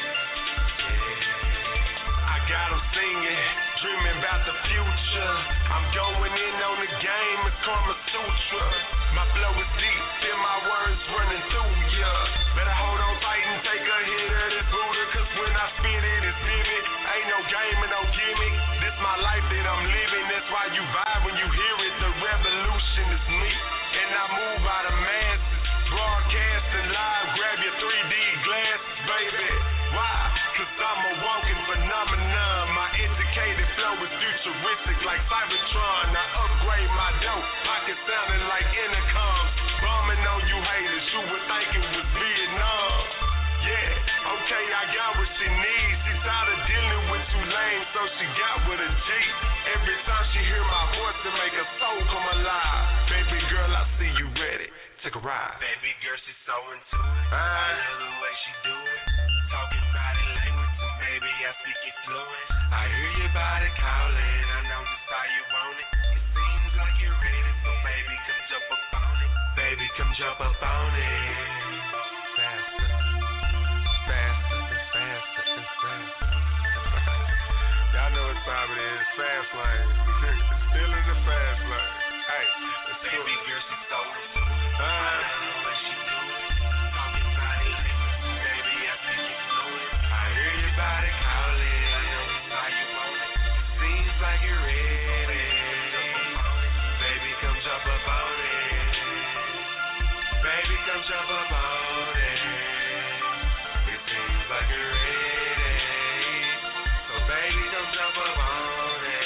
Yeah. I got 'em singing, dreaming about the future. I'm going in on the game, it's Karma Sutra. My flow is deep, feel my words running through ya. Better hold on tight and take a hit of this Buddha, cause when I spit it, it's vivid. Ain't no game and no gimmick, this my life that I'm living. That's why you vibe when you hear it, the revolution is me. And I move out of masses, broadcasting live, grab your three D glasses, baby. Why? Cause I'm a walking phenomenon. My educated flow is futuristic like Cybertron. I upgrade my dope, pocket sounding like intercom. Bombing on you haters, you would think it was Vietnam. Yeah, okay, I got what she needs. She's tired of dealing with two lanes, so she got with a G. Every time she hear my voice, it make her soul come alive. Baby girl, I see you ready. Take a ride. Baby girl, she's so into it. I love the way she do it. Talking body language, and baby, I speak it fluent. I hear your body calling, I know just how you want it. It seems like you're ready, so baby, come jump up on it. Baby, come jump up on it. Faster, faster, it's faster, it's faster. Y'all know what time it is, fast lane. Still in the fast lane. Hey, let's do it. Baby girl, she's so into it. I love the way she do it. Talking body language, baby, I speak it fluent. I hear your body calling, I know just how you want it. It seems like you're ready. Baby, come jump up on it. Baby, come jump up on it. It seems like you're ready. So baby, come jump up on it.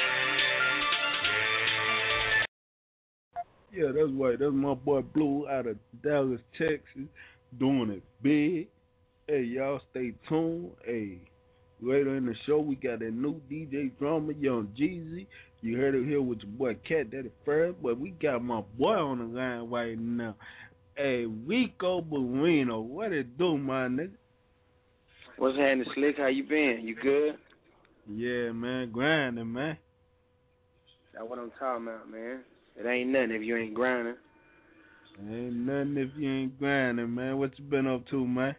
Yeah. Yeah, that's right. That's my boy Blue out of Dallas, Texas, doing it big. Hey, y'all stay tuned. Hey, later in the show, we got that new D J drama, Young Jeezy. You heard it here with your boy Cat Daddy first, but we got my boy on the line right now. Hey, Rico Barino, what it do, my nigga? What's happening, Slick? How you been? You good? Yeah, man, grinding, man. That's what I'm talking about, man. It ain't nothing if you ain't grinding. Ain't nothing if you ain't grinding, man. What you been up to, man?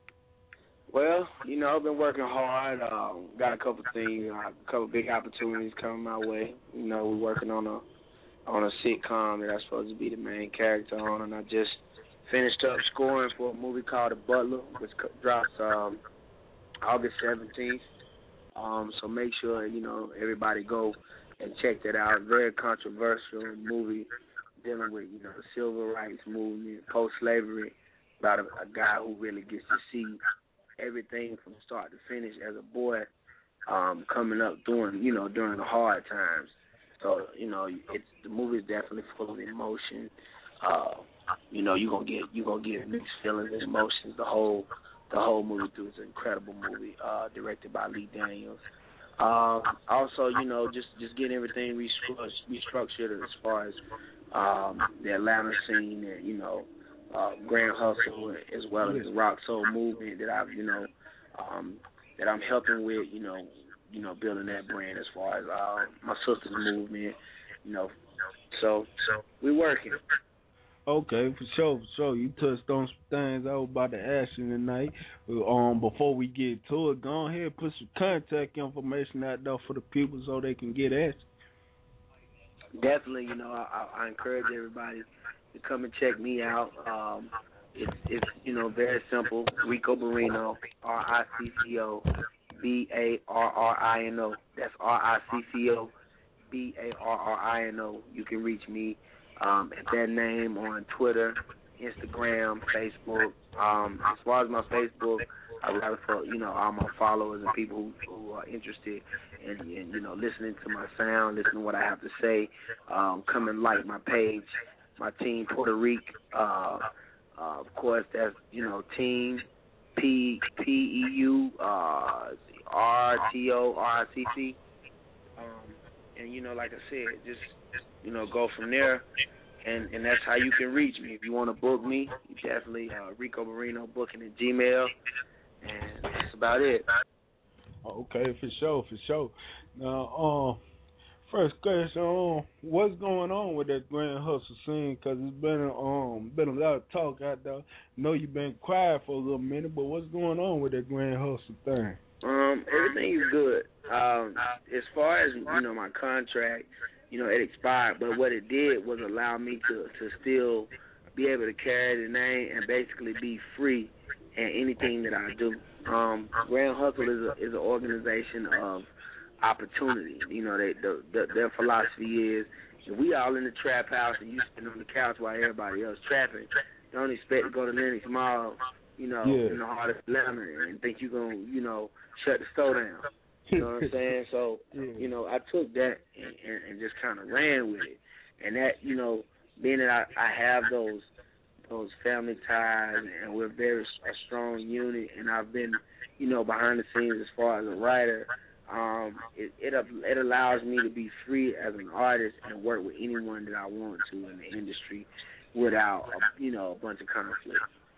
Well, you know, I've been working hard. Uh, got a couple things, uh, a couple big opportunities coming my way. You know, we're working on a on a sitcom that I'm supposed to be the main character on, and I just finished up scoring for a movie called The Butler, which drops um, August seventeenth. Um, so make sure, you know, everybody go and check that out. Very controversial movie dealing with, you know, the civil rights movement, post-slavery, about a, a guy who really gets to see everything from start to finish as a boy, um, coming up during, you know, during the hard times. So, you know, it's the movie is definitely full of emotion. Uh, you know, you're gonna get you gonna get mixed feelings and emotions the whole the whole movie through. It's an incredible movie, uh, directed by Lee Daniels. Um, also, you know, just, just getting everything restructured, restructured as far as um, the Atlanta scene and, you know, uh, Grand Hustle, as well as the Rock Soul movement that I've, you know, um, that I'm helping with, you know, you know, building that brand as far as uh, my sister's movement, you know. So, so we're working. Okay, for sure, for sure. You touched on some things I was about to ask you tonight. Um, before we get to it, go ahead and put some contact information out there for the people so they can get at you. Definitely, you know, I, I encourage everybody to come and check me out. Um, it's it's you know very simple. Rico Barrino, R I C C O B A R R I N O. That's R I C C O B A R R I N O. You can reach me um, at that name on Twitter, Instagram, Facebook. Um, as far as my Facebook, I rather for you know all my followers and people who, who are interested in, in you know listening to my sound, listening to what I have to say. Um, come and like my page, my team Puerto Rico. Uh, uh, of course, that's you know team P P E U uh, R T O R I C C. Um, and you know, like I said, just you know go from there. And and that's how you can reach me. If you want to book me, you definitely uh, Rico Barrino booking at Gmail, and that's about it. Okay, for sure, for sure. Now, um, first question, um, what's going on with that Grand Hustle scene? Cause it's been um been a lot of talk out there. I know you've been quiet for a little minute, but what's going on with that Grand Hustle thing? Um, everything is good. Um, as far as you know, my contract. You know, it expired, but what it did was allow me to, to still be able to carry the name and basically be free in anything that I do. Um, Grand Hustle is a, is an organization of opportunity. You know, they, the, the, their philosophy is if we all in the trap house and you sitting on the couch while everybody else trapping, don't expect to go to Lennox Mall, you know, yeah. in the heart of Atlanta and think you're going to, you know, shut the store down. You know what I'm saying? So, you know, I took that and, and, and just kind of ran with it. And that, you know, being that I, I have those those family ties and we're very a strong unit and I've been, you know, behind the scenes as far as a writer, um, it, it it allows me to be free as an artist and work with anyone that I want to in the industry without, you know, a bunch of conflict.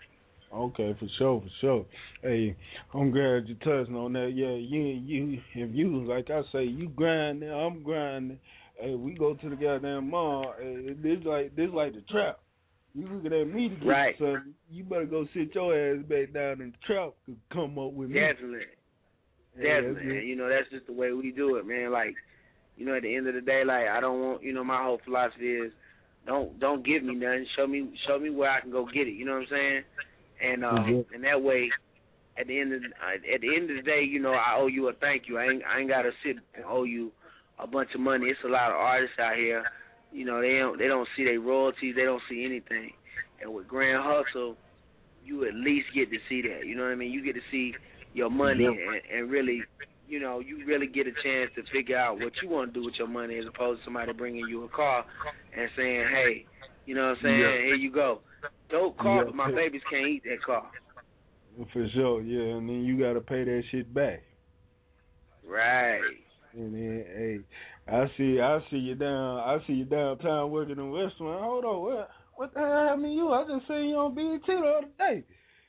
Okay, for sure, for sure. Hey, I'm glad you touched on that. Yeah, you, you, if you, like I say, you grinding, I'm grinding. Hey, we go to the goddamn mall. Hey, this like this like the trap. You looking at me to get right. something. You better go sit your ass back down in the trap to come up with me. Definitely, yeah, definitely. And, you know, that's just the way we do it, man. Like, you know, at the end of the day, like I don't want, you know, my whole philosophy is don't don't give me nothing. Show me show me where I can go get it. You know what I'm saying? And um, mm-hmm. and that way, at the end of at the end of the day, you know, I owe you a thank you. I ain't I ain't gotta sit and owe you a bunch of money. It's a lot of artists out here. You know, they don't they don't see their royalties. They don't see anything. And with Grand Hustle, you at least get to see that. You know what I mean? You get to see your money mm-hmm. and, and really, you know, you really get a chance to figure out what you want to do with your money, as opposed to somebody bringing you a car and saying, hey, you know what I'm saying? Yeah. Here you go. Dope car, yeah. but my babies can't eat that car. For sure, yeah, and then you got to pay that shit back. Right. And then, hey, I see, I see you down, I see you downtown working in a restaurant. Hold on, what, what the hell happened to you? I just seen you on B E T the other day.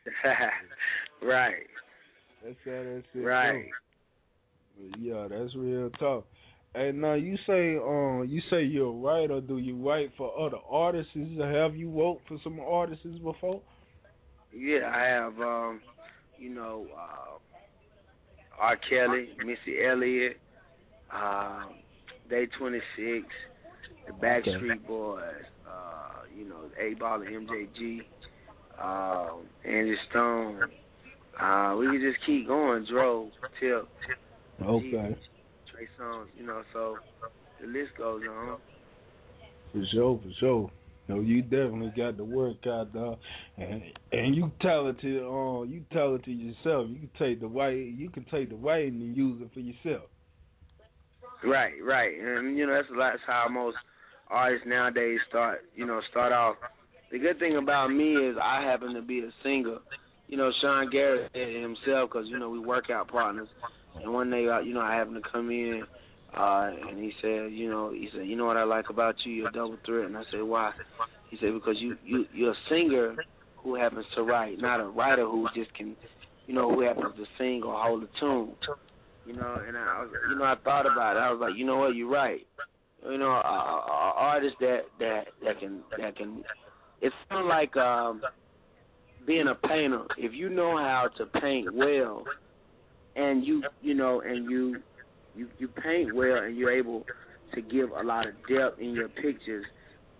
Right. That's how that shit Right. Goes. Yeah, that's real talk. Hey, now you say, um, you say you're a writer. Do you write for other artists? Have you wrote for some artists before? Yeah, I have. Um, you know, uh, R. Kelly, Missy Elliott, um, Day twenty-six, the Backstreet okay. Boys, uh, you know, eight Ball and M J G, um, Angie Stone. Uh, we can just keep going, Dro, Tip. Okay. G, Trey Songz, you know, so the list goes on. For sure, for sure. No, you definitely got the work out there, and and you talented. Uh, you talented yourself. You can take the white, you can take the writing and use it for yourself. Right, right, and you know that's a lot. That's how most artists nowadays start. You know, start off. The good thing about me is I happen to be a singer. You know, Sean Garrett said it himself, because you know we workout partners. And one day, uh, you know, I happened to come in, uh, and he said, you know, he said, you know what I like about you? You're a double threat. And I said, why? He said, because you, you, you're a singer who happens to write, not a writer who just can, you know, who happens to sing or hold a tune. You know, and I was, you know, I thought about it. I was like, you know what, you're right. You know, a, a, a artist that, that, that can, that can, it's kind of like um, being a painter. If you know how to paint well, and you, you know, and you, you, you paint well, and you're able to give a lot of depth in your pictures,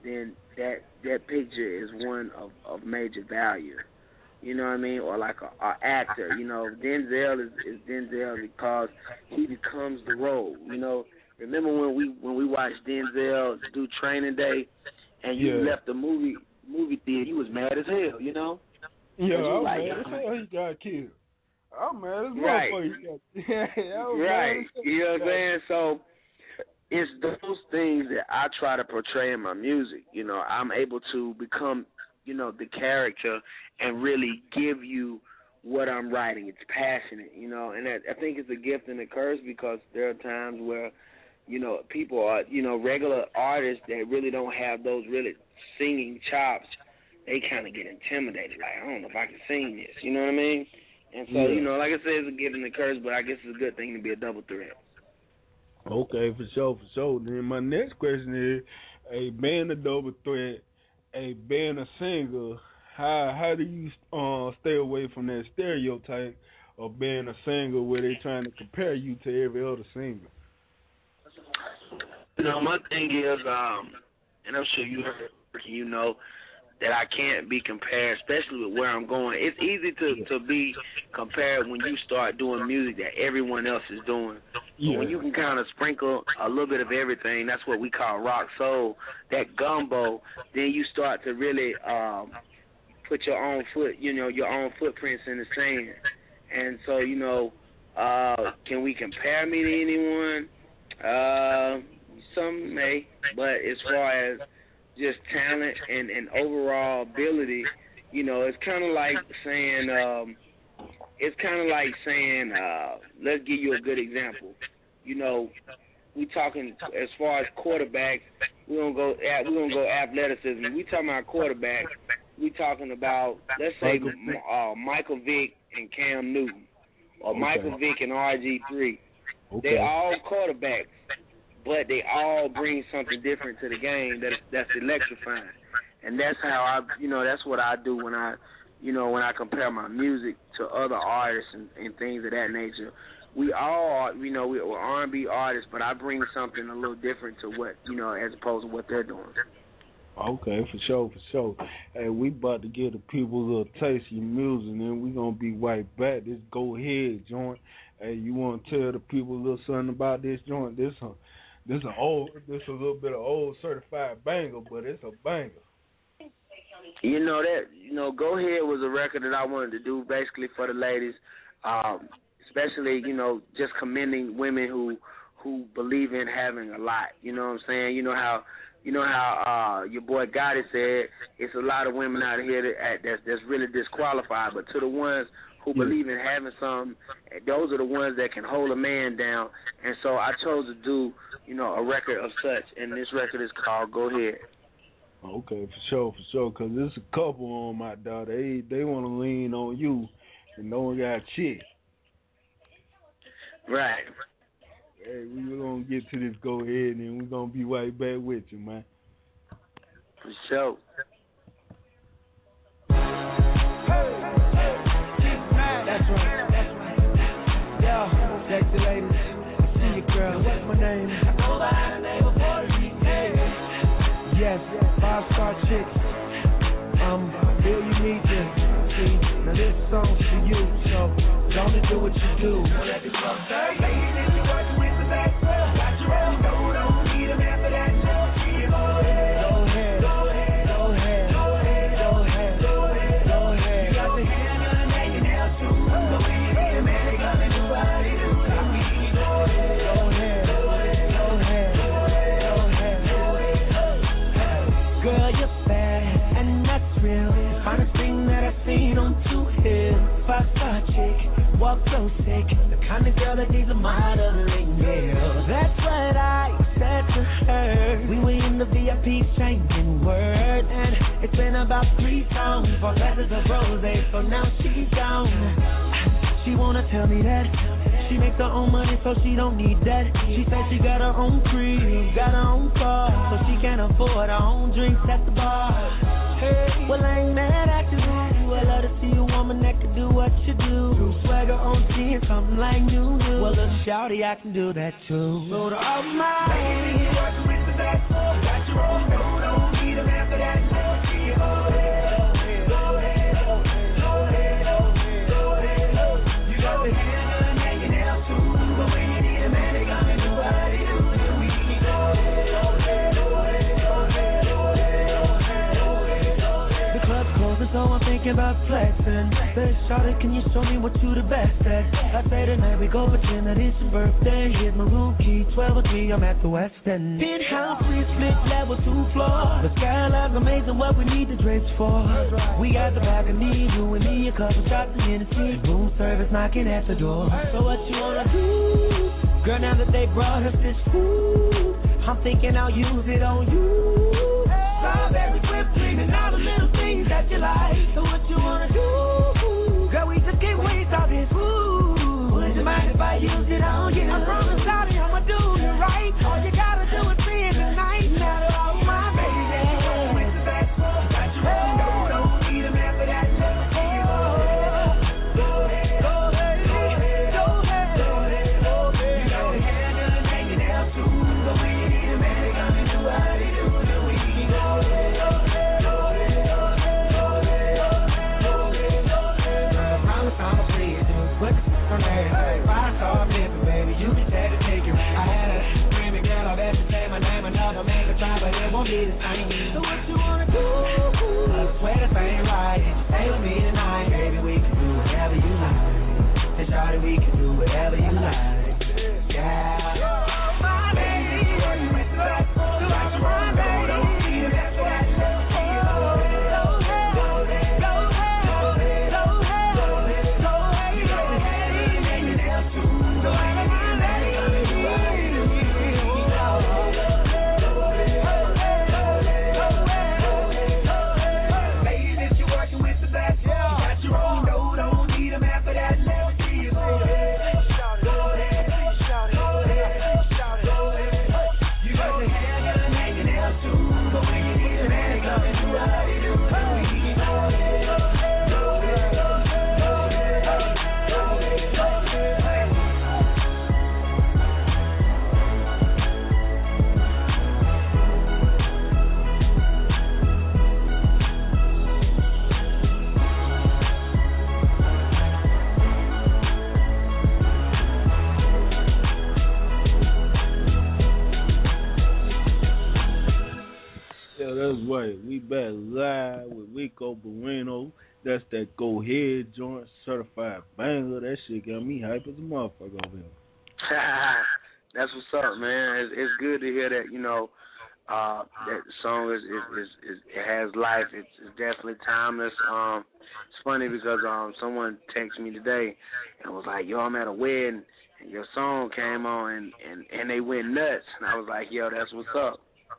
then that that picture is one of, of major value. You know what I mean? Or like a, a actor, you know, Denzel is, is Denzel because he becomes the role. You know, remember when we when we watched Denzel do Training Day, and you Yeah. left the movie movie theater, you was mad as hell. You know? Yeah, you I'm like, mad as hell he got killed. I'm mad as Right. motherfucker he got yeah, I was mad Right. as hell You know he what I'm got saying? So it's those things that I try to portray in my music. You know, I'm able to become, you know, the character and really give you what I'm writing. It's passionate, you know, and I, I think it's a gift and a curse because there are times where, you know, people are, you know, regular artists that really don't have those really singing chops, they kind of get intimidated. Like, I don't know if I can sing this, you know what I mean? And so, Yeah. you know, like I said, it's a gift and a curse, but I guess it's a good thing to be a double threat. Okay, for sure, for sure. Then my next question is, hey, being a double threat, hey, being a singer, how how do you uh, stay away from that stereotype of being a singer where they trying to compare you to every other singer? You know, my thing is, um, and I'm sure you heard, you know, that I can't be compared, especially with where I'm going. It's easy to, to be compared when you start doing music that everyone else is doing. Yeah. But when you can kind of sprinkle a little bit of everything, that's what we call rock soul, that gumbo, then you start to really um, put your own foot, you know, your own footprints in the sand. And so, you know, uh, can we compare me to anyone? Uh, some may, but as far as just talent and, and overall ability, you know, it's kind of like saying, um, it's kind of like saying, uh, let's give you a good example. You know, we talking as far as quarterbacks, we don't go, we're gonna go athleticism. We talking about quarterbacks. We talking about, let's say, Michael Vick. uh, Michael Vick and Cam Newton, or Okay. Michael Vick and R G three. Okay. They all quarterbacks, but they all bring something different to the game that that's electrifying. And that's how I, you know, that's what I do when I, you know, when I compare my music to other artists and, and things of that nature. We all are, you know, we're R and B artists, but I bring something a little different to what, you know, as opposed to what they're doing. Okay, for sure, for sure. Hey, we about to give the people a little taste of your music, and then we gonna be right back. This Go Ahead joint. Hey, you want to tell the people a little something about this joint? This a, this a old, this a little bit of old certified banger, but it's a banger. You know that, you know, Go Ahead was a record that I wanted to do basically for the ladies, um, especially, you know, just commending women who who believe in having a lot. You know what I'm saying? You know how, you know how uh, your boy Gotti said, it's a lot of women out here that that's, that's really disqualified, but to the ones who believe in having something, those are the ones that can hold a man down. And so I chose to do, you know, a record of such, and this record is called Go Ahead. Okay, for sure, for sure, because there's a couple on my dog. They they want to lean on you, and no one got shit. Right. Hey, we're going to get to this Go Ahead, and we're going to be right back with you, man. For sure. That's right, that's right. Yo, sexy ladies, I see you, girl. What's my name? I go by the name of Puerto Rican. Yes, five-star chicks. Um, feel you need this. See, now this song's for you, so don't do what you do. Let me go, sir. Ladies, if you're working with the best, got your own, no, don't need them after that. Go ahead, go ahead, go ahead, go ahead, go ahead, go ahead, go ahead. You got the hand on the neck and nails too. The way you get a man, they gonna do what they do. Go ahead, go ahead, go ahead, go ahead, go ahead. Girl, you're bad, and that's real. Finest thing that I've seen on two hills. Five-star chick, walk so sick. The kind of girl that needs a modeling deal. That's what I said to her. We were in the V I P changing words, and it's been about three songs, four glasses of rose, so now she's gone. She wanna tell me that she makes her own money, so she don't need that. She said she got her own crib, got her own car, so she can afford her own drinks at the bar. Hey, well I ain't mad at you. I love to see a woman that can do what you do. Swagger on ten, something like new. Well, look, shawty, I can do that too. So to all my ladies, working with the best, got your own, no, don't need a thinking about flexing. Say, shawty, can you show me what you the best at? I say tonight we go pretend that it's your birthday. Here's my room key, twelve oh three, I'm at the West End. Penthouse, three split level, two floor. The skyline's amazing, what we need the drapes for. We got the balcony, you and me, a couple shots of Hennessy. Room service knocking at the door. So what you wanna do? Girl, now that they brought us this food, I'm thinking I'll use it on you. Strawberry whipped cream and all the little things that you like. So what you wanna do? Girl, we just can't waste all this food. Would you mind if I use it on you? I promise, shawty, I'ma do you right. All you gotta do is see it tonight. Now they're all my baby. Got you on, don't, don't need a man for that love. Go ahead, go ahead, go ahead, go ahead, go ahead, go ahead. You know the hair doesn't hang it out too, but when you need a man, they gonna do how they do. Then we can go ahead, go ahead, go ahead, go ahead, go ahead, go ahead, go ahead. Girl, I promise I'ma please you. Put the f*** on there, five star living, baby. You can take it, take it. I had a screaming girl, I bet you say my name, another man could try, but it won't be the same. So what you wanna do? I swear this ain't right. Stay with me tonight, baby. We can do whatever you like. And shawty, we can do whatever you like. Yeah. My baby, you with the best. So I should run, baby. Don't see the best for that love. Right, we back live with Rico Bueno. That's that Go Ahead joint, certified banger. That shit got me hype as a motherfucker over here. That's what's up, man. It's, it's good to hear that. You know, uh, that song is, is, is, is it has life. It's, it's definitely timeless. Um, it's funny because um, someone texted me today and was like, "Yo, I'm at a wedding and your song came on and, and, and they went nuts." And I was like, "Yo, that's what's up."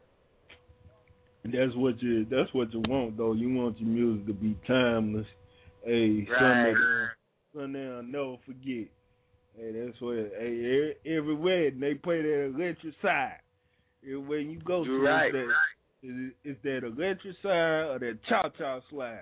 That's what you. That's what you want, though. You want your music to be timeless. Hey, right. something they'll never forget. Hey, that's what. Hey, every wedding they play that electric side. Everywhere you go You're to, right. it's, that, is, is that electric side or that cha cha slide.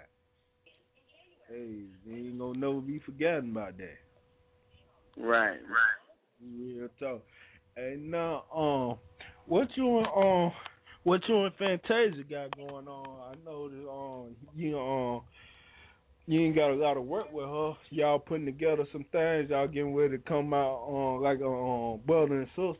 Hey, they ain't gonna never be forgotten about that. Right, right. Real talk. Hey, now, um, what you um. What you and Fantasia got going on? I know that um you um you ain't got a lot of work with her. Y'all putting together some things. Y'all getting ready to come out on um, like a um, brother and sister.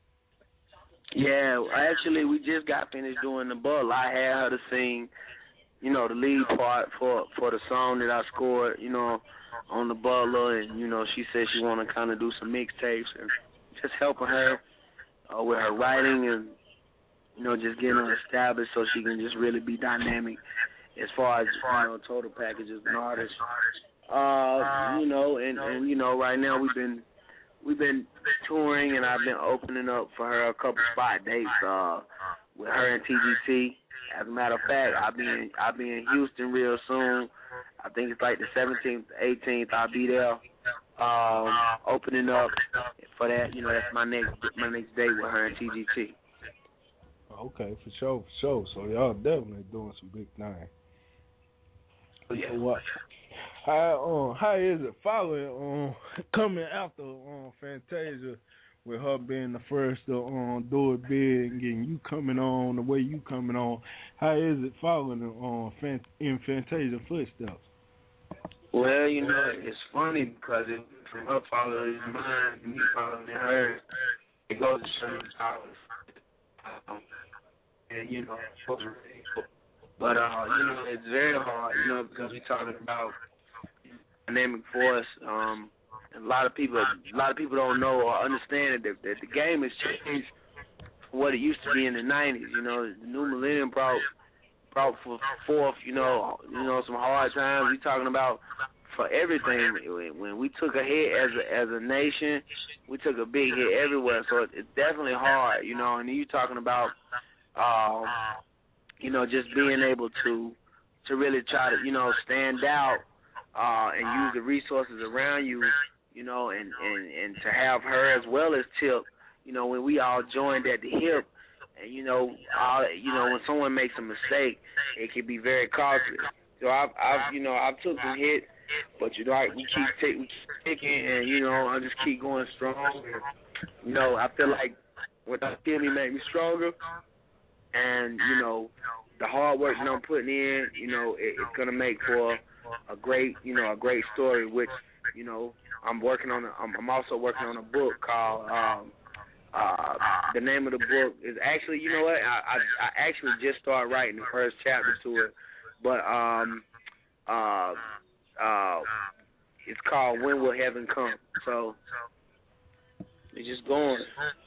Yeah, actually, we just got finished doing the Butler. I had her to sing, you know, the lead part for for the song that I scored, you know, on the Butler, and you know, she said she want to kind of do some mixtapes and just helping her uh, with her writing and, you know, just getting her established so she can just really be dynamic as far as, you know, total package as an artist. Uh, you know, and, and, you know, right now we've been we've been touring and I've been opening up for her a couple spot dates uh, with her and T G T. As a matter of fact, I'll be in, I'll be in Houston real soon. I think it's like the seventeenth, eighteenth. I'll be there um, opening up for that. You know, that's my next my next date with her and T G T. Okay, for sure, for sure. So y'all definitely doing some big things. Yeah. So what? How um how is it following um coming after um Fantasia with her being the first to um do it big and getting you coming on the way you coming on? How is it following um Fant- in Fantasia footsteps? Well, you know, it's funny because it, from her following mine and me following hers, it goes to show you how. Um, and you know, But uh, you know, it's very hard, you know, because we're talking about dynamic force. Um, a lot of people, a lot of people don't know or understand that, that the game has changed from what it used to be in the nineties. You know, the new millennium brought brought forth, you know, you know, some hard times. We're talking about for everything. When we took a hit as a, as a nation, we took a big hit everywhere. So it's definitely hard, you know. And you're talking about, um, you know, just being able to to really try to, you know, stand out uh, and use the resources around you, you know, and, and, and to have her as well as Tip, you know, when we all joined at the hip, and you know, all, you know, when someone makes a mistake, it can be very costly. So I've, I've, you know, I've took some hits, but you know, I, we keep take, we keep taking, and you know, I just keep going strong. You know, I feel like what I feel me make me stronger, and you know, the hard work that I'm putting in, you know, it, it's gonna make for a great, you know, a great story. Which, you know, I'm working on. A, I'm, I'm also working on a book called. Um, Uh, the name of the book is actually, you know what, I, I, I actually just started writing the first chapter to it, but um, uh, uh, it's called When Will Heaven Come? So it's just going.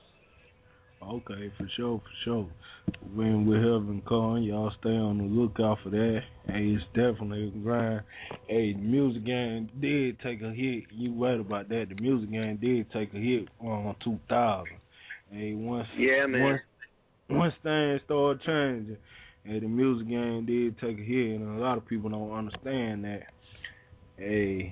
Okay, for sure, for sure. When Will Heaven Come, y'all stay on the lookout for that. Hey, it's definitely a grind. Hey, the music game did take a hit. You right about that. The music game did take a hit on two thousand. Hey, once, yeah, man. Once, once things started changing, hey, the music game did take a hit, and a lot of people don't understand that. Hey,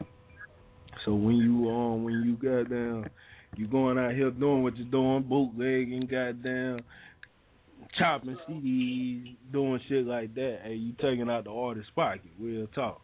so when you um when you got down, you going out here doing what you're doing, bootlegging, goddamn, chopping C Ds, doing shit like that. Hey, you taking out the artist's pocket. Real talk.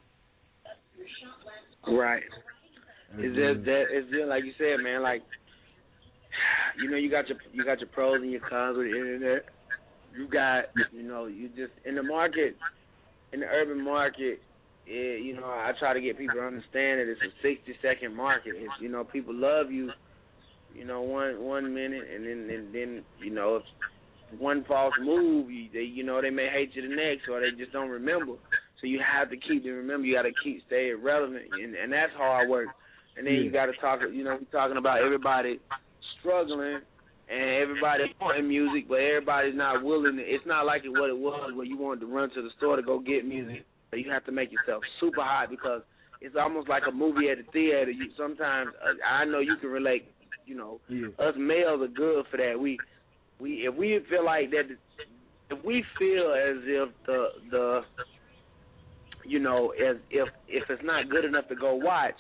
Right. It's just that. It's just like you said, man. Like, you know, you got your you got your pros and your cons with the internet. You got, you know, you just in the market, in the urban market. It, you know, I try to get people to understand that it's a sixty second market. It's, you know, people love you, you know, one one minute, and then and then you know, if one false move, you, they you know they may hate you the next, or they just don't remember. So you have to keep them remember. You got to keep staying relevant, and and that's hard work. And then you got to talk. You know, we're talking about everybody struggling and everybody wanting music, but everybody's not willing. To, it's not like it what it was when you wanted to run to the store to go get music. You have to make yourself super hot because it's almost like a movie at the theater. You sometimes uh, I know you can relate. You know, yeah. Us males are good for that. We we if we feel like that, if we feel as if the the you know as if if it's not good enough to go watch,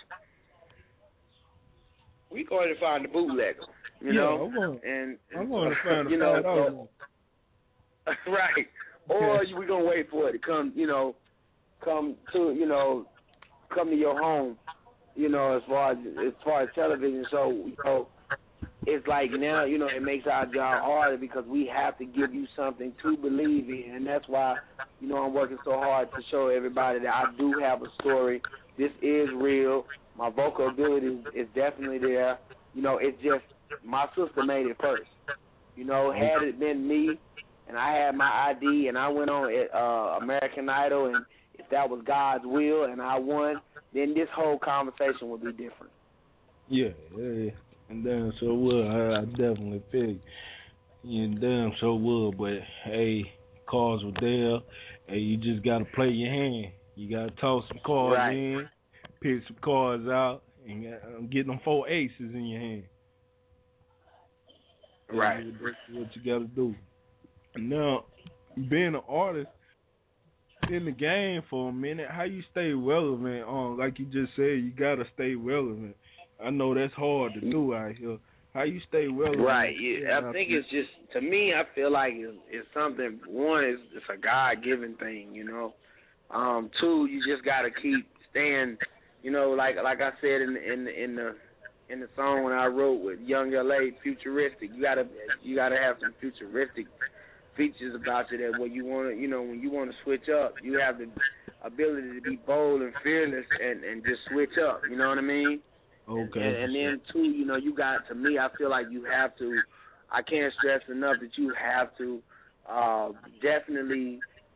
we go ahead and find the bootlegger. You yeah, know, I'm going, and I'm going to find you a know, five dollars. right? Or we're gonna wait for it to come. You know. Come to you know, come to your home, you know, as far as as far as television. So you know, it's like now you know it makes our job harder because we have to give you something to believe in, and that's why you know I'm working so hard to show everybody that I do have a story. This is real. My vocal ability is, is definitely there. You know, it's just my sister made it first. You know, had it been me, and I had my I D, and I went on uh, American Idol and if that was God's will and I won, then this whole conversation would be different. Yeah, yeah, and damn sure would. I, I definitely feel you. And damn sure would. But hey, cards were there. Hey, you just gotta play your hand. You gotta toss some cards right. in, pick some cards out, and uh, get them four aces in your hand. Right. That's what you gotta do. Now, being an artist in the game for a minute, how you stay relevant? Um, like you just said, you gotta stay relevant. I know that's hard to do out here. How you stay relevant? Right. Yeah, I think it's just to me. I feel like it's, it's something. One is it's a God-given thing, you know. Um, two, you just gotta keep staying. You know, like like I said in the, in the, in the in the song when I wrote with Young L A, futuristic. You gotta you gotta have some futuristic features about you that when you want to, you know, when you want to switch up, you have the ability to be bold and fearless and, and just switch up. You know what I mean? Okay. And, and then too, you know, you got to me. I feel like you have to. I can't stress enough that you have to uh, definitely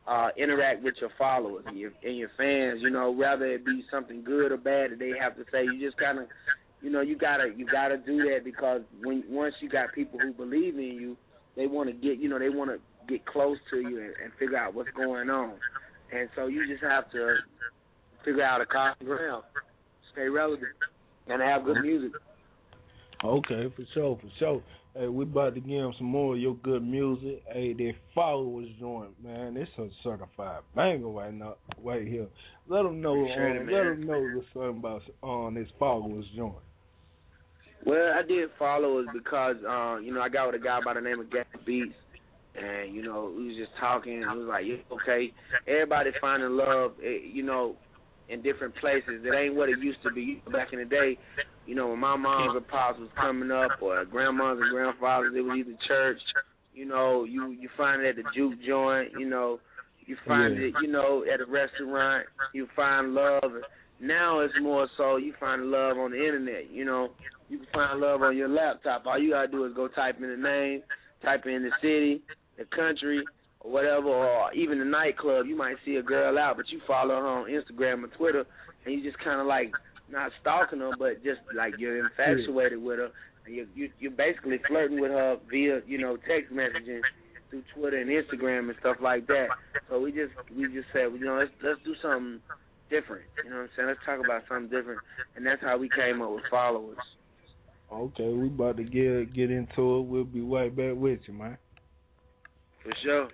uh, interact with your followers and your, and your fans. You know, whether it be something good or bad that they have to say, you just kind of, you know, you gotta you gotta do that because when once you got people who believe in you, they want to get, you know, they want to get close to you and, and figure out what's going on. And so you just have to figure out a common ground, stay relevant, and have good music. Okay, for sure, for sure. Hey, we about to give them some more of your good music. Hey, their followers joint, man. It's a certified banger right now, right here. Let them know, Appreciate um, it, let man. them know something about on um, this followers joint. Well, I did followers because, uh, you know, I got with a guy by the name of Gary Beats, and, you know, we was just talking, and he was like, yeah, okay, everybody finding love, eh, you know, in different places. It ain't what it used to be. Back in the day, you know, when my moms and pops was coming up, or grandmas and grandfathers, it was either church, you know, you, you find it at the juke joint, you know, you find Yeah. it, you know, at a restaurant, you find love. Now it's more so you find love on the internet, you know. You can find love on your laptop. All you gotta do is go type in the name, type in the city, the country, or whatever, or even the nightclub. You might see a girl out, but you follow her on Instagram or Twitter, and you just kind of like not stalking her, but just like you're infatuated with her, and you you you're basically flirting with her via, you know, text messaging through Twitter and Instagram and stuff like that. So we just we just said, you know, let's let's do something different. You know what I'm saying? Let's talk about something different, and that's how we came up with followers. Okay, we about to get get into it. We'll be right back with you, man. For sure.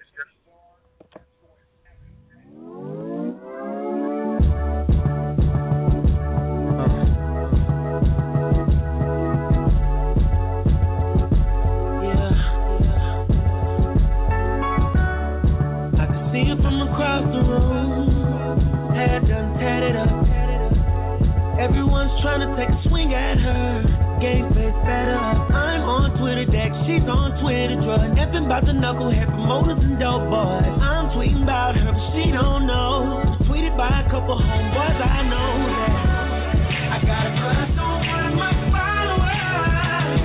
I can see it from across the room. Hair done tatted up. Everyone's trying to take a swing at her. Game face better. I'm on Twitter deck, she's on Twitter drug. Nothing about the knucklehead promoters and dope boys. I'm tweeting about her, but she don't know. Tweeted by a couple homeboys, I know that. I got a crush on one of my followers.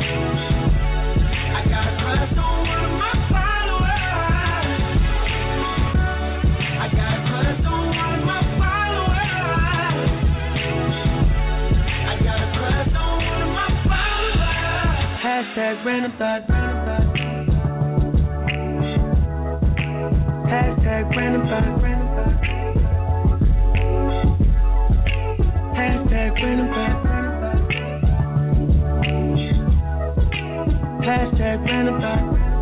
I got a crush on one of my followers. I got a crush on one of my followers. I got a crush on one of my followers. Hashtag random thought. Hashtag random thought. Hashtag random thought. Hashtag random thought.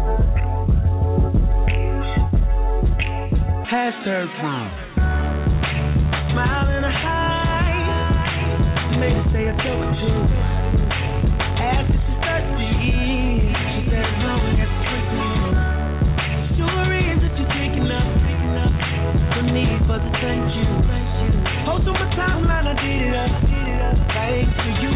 Hashtag random. Smile and a high. Made her say a joke or two. Asked if she's thirsty. She said no, we got to drink me. Sure is that you're taking up. No need for the thank you. Post on my timeline, I did it up. Thanks to you.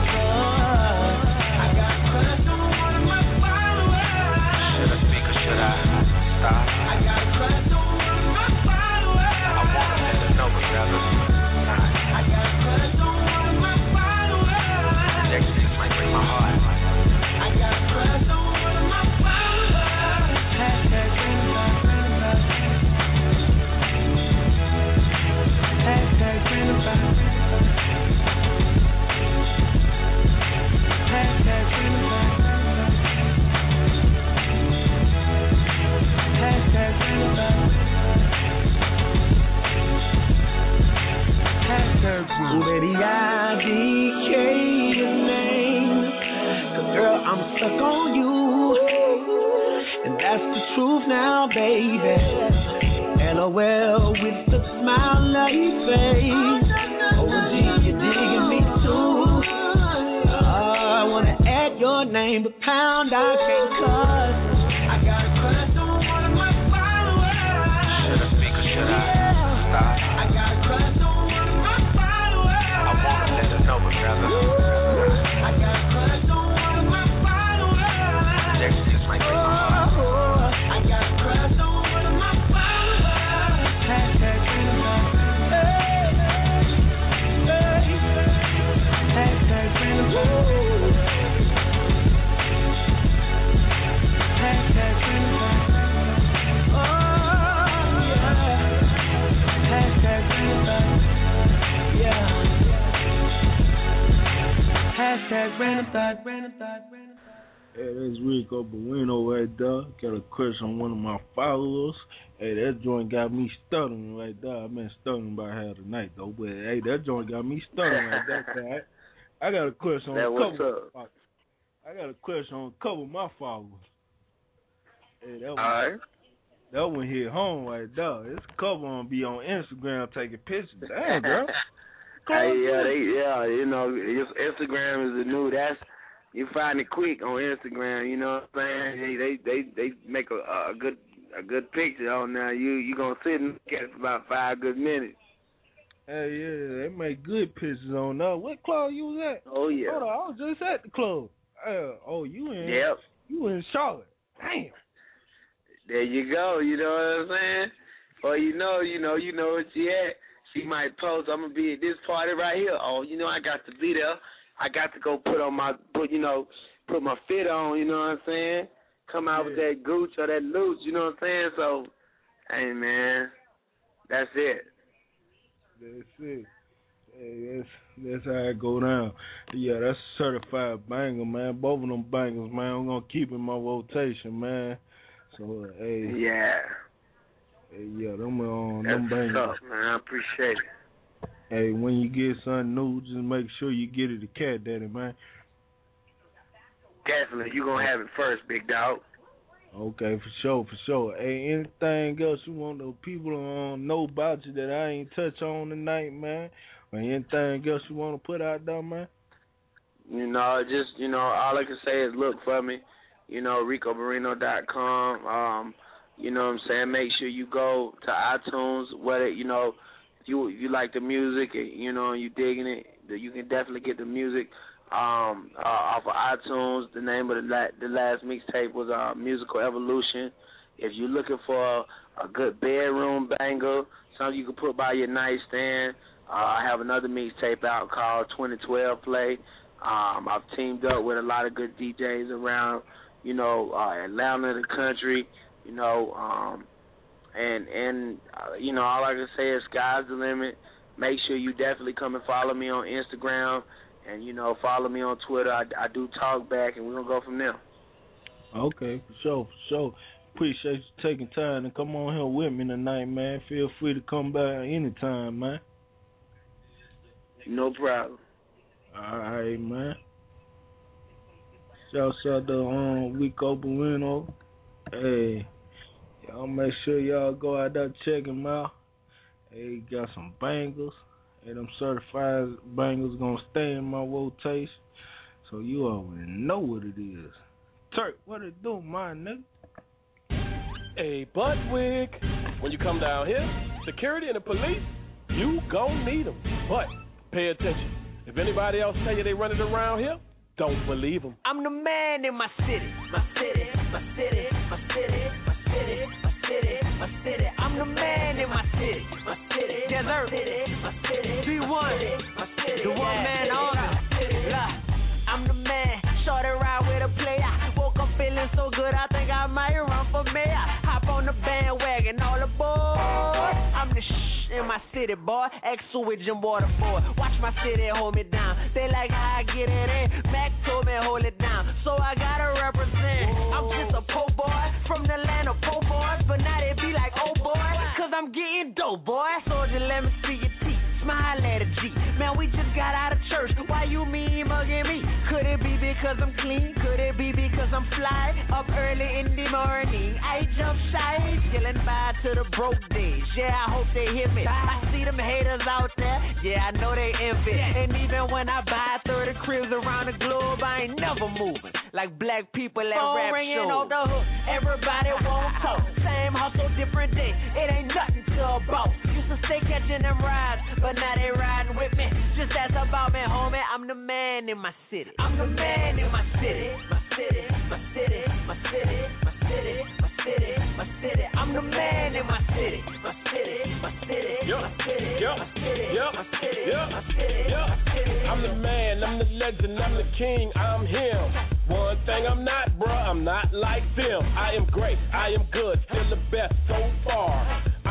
I got a crush on one of my followers. Should I speak or should I stop? I got a crush on one of my followers. I wanna let her know, but rather not. I got a crush on one of my followers. Next things might break my heart. I got a crush on one of my followers. Hashtag random thought, random thought. Hashtag random thought. Hashtag random thought. Hashtag random thought. Hashtag random. Baby, I D K your name. 'Cause girl, I'm stuck on you. And that's the truth now, baby. LOL with the smile on your face. O G, you're digging me too. I wanna add your name, but pound I can't cuss. I got a crush on one of my followers. Should I speak or should I stop? I got a crush on one of my followers. I wanna let her know, but rather not. I got a crush on one of my followers. Next things might break my heart. I got a crush on one of my followers. Hashtag random thought. Hashtag random thought. Hashtag random thought. Oh, Random thought, random thought, random thought. Hey, that's Rico Bueno right there. Got a crush on one of my followers. Hey, that joint got me stuttering right there. I've been stuttering about half the night though, but hey, that joint got me stuttering right there. I, I got a crush on that a what's couple. up? I got a crush on a couple of my followers. Hey, that one, All right. That one hit home right there. It's a couple of them be on Instagram taking pictures. Damn, girl. Hey, yeah, they, yeah, you know, Instagram is the new. That's you find it quick on Instagram. You know what I'm saying? They they they, they make a, a good a good picture on there. You you gonna sit and look at it for about five good minutes. Hey, yeah, they make good pictures on there. What club you was at? Oh yeah. Hold on, I was just at the club. Uh, oh, you in? Yep. You in Charlotte? Damn. There you go. You know what I'm saying? Or you know, you know, you know what she at. She might post, I'm gonna be at this party right here. Oh, you know, I got to be there. I got to go put on my, put you know, put my fit on. You know what I'm saying? Come out yeah. with that gooch or that loot. You know what I'm saying? So, hey man, that's it. That's it. Hey, that's that's how it go down. Yeah, that's a certified banger, man. Both of them bangers, man. I'm gonna keep in my rotation, man. So, uh, hey. Yeah. Hey, yeah, them on That's them bangers. tough, man. I appreciate it. Hey, when you get something new, just make sure you get it to Cat Daddy, man. Definitely, you gonna have it first, big dog. Okay, for sure, for sure. Hey, anything else you want the people to um, know about you that I ain't touch on tonight, man? Or anything else you want to put out there, man? You know, just, you know, all I can say is look for me, you know, Rico Barrino dot com. Um, you know what I'm saying? Make sure you go to iTunes, whether, you know, if you, if you like the music, you know, you digging it, you can definitely get the music um, uh, off of iTunes. The name of the, la- the last mixtape was uh, Musical Evolution. If you're looking for a, a good bedroom banger, something you can put by your nightstand, uh, I have another mixtape out called twenty twelve Play. Um, I've teamed up with a lot of good D Js around, you know, uh, Atlanta, the country, you know, um, and, and uh, you know, all I can say is sky's the limit. Make sure you definitely come and follow me on Instagram and, you know, follow me on Twitter. I, I do talk back, and we're going to go from there. Okay, for sure, for sure. Appreciate you taking time to come on here with me tonight, man. Feel free to come by anytime, man. No problem. All right, man. Shouts out to um, Rico Bueno. Hey, y'all make sure y'all go out there check him out. Hey, he got some bangles. Hey, them certified bangles gonna stay in my rotation. So you already know what it is. Turk, what it do, my nigga? Hey, Budwig, when you come down here, security and the police, you gon' need them. But pay attention. If anybody else tell you they running around here, don't believe them. I'm the man in my city, my city, my city, my city, my city, my city, my city. I'm the man in my city, my city, yes sir, my city, B one, my city, the one man order. I'm the man, short and ride with a player. Woke up feeling so good, I think I might run for mayor. Hop on the bandwagon, all aboard. I'm the shh in my city, boy. Ex-sewage and waterboard. Watch my city hold me down. They like how I get it in. Mac told me hold it down, so I gotta represent. I'm just a po' boy from the land of po' boys, but now they be like, oh boy, cause I'm getting dope, boy. So just let me see your teeth. Smile at a G. Man, we just got out of church. Why you mean mugging me? Could it be because I'm clean? Could it be because I'm fly? Up early in the morning. I jump shy, chillin' by to the broke days. Yeah, I hope they hear me. I see them haters out there. Yeah, I know they envy. And even when I buy thirty cribs around the globe, I ain't never moving. Like black people at Phone rap ringing shows. off the hook. Everybody won't talk. Same hustle, different day. It ain't nothing to a boss. Used to stay catching them rides, but now they riding with me. Just ask about me, homie. I'm the man in my city. I'm the man in my city. My city, my city, my city, my city, my city, my city. I'm the man in my city. My city, my city, my city, my city, my city, my city, my city. I'm the man, I'm the legend, I'm the king, I'm him. One thing I'm not, bruh, I'm not like them. I am great, I am good, still the best so far.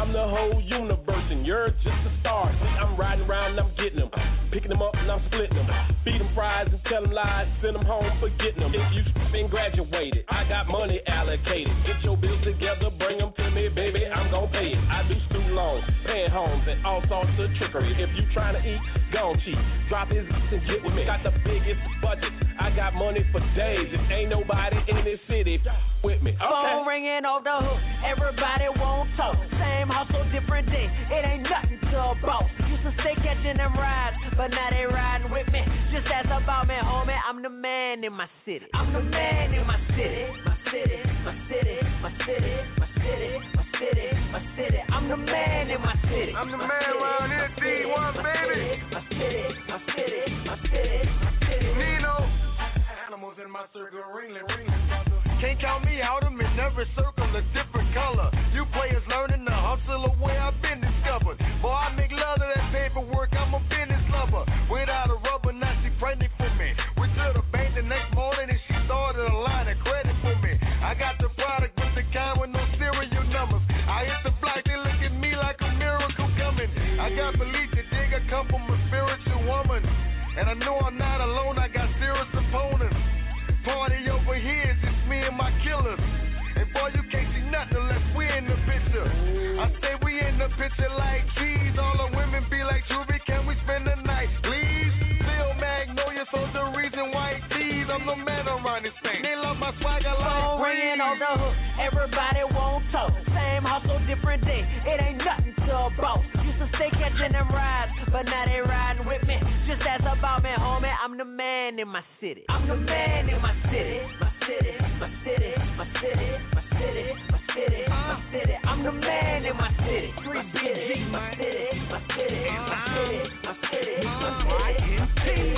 I'm the whole universe and you're just a star. See, I'm riding around and I'm getting them, picking them up and I'm splitting them. Feed them fries and tell them lies, send them home for getting them. If you been graduated, I got money allocated. Get your bills together, bring them to me, baby, I'm gon' pay it. I do student loans, paying homes, and all sorts of trickery. If you trying to eat, gon' cheat. Drop his and get with me. Got the biggest budget. I got money for days. If ain't nobody in this city with me. Okay. Phone ringing off the hook, everybody won't talk. Same hustle, different day. It ain't nothing to a boss. Used to stay catching them rides, but now they riding with me. Just ask about me, homie. I'm the man in my city. I'm the man in my city. My city, my city, my city, my city, my city, my city. I'm the man in my city. I'm the man around here, D one, baby. My city, my city, my city, my city. Nino. Animals in my circle, ringling, ringling. Can't count me out, I'm in every circle a different color. You players learning to hustle away, I've been discovered. Boy, I make love to that paperwork, I'm a business lover. Without a rubber, now she pregnant for me. Went to the bank the next morning and she started a line of credit for me. I got the product with the kind with no serial numbers. I hit the block, they look at me like a miracle coming. I got belief that dig, I come from a spiritual woman. And I know I'm not alone, I got serious opponents. Party over here, it's just me and my killers. And boy, you can't see nothing unless we in the picture. I say we in the picture like cheese. All the women be like, Juvie, can we spend the night, please? Still Magnolia, so the reason why it tease. I'm the man around this thing. They love my swagger like Phone ringing on the hook, everybody won't talk. Same hustle, different day. It ain't nothing to a boss. Used to stay catching them rides, but now they riding with me. Just ask about me, homie. I'm the man in my city. I'm the man in my city. My city, my city, my city, my city, my city, my city. I'm the man in my city. Three B G, my city, my city, my city, my city, my city.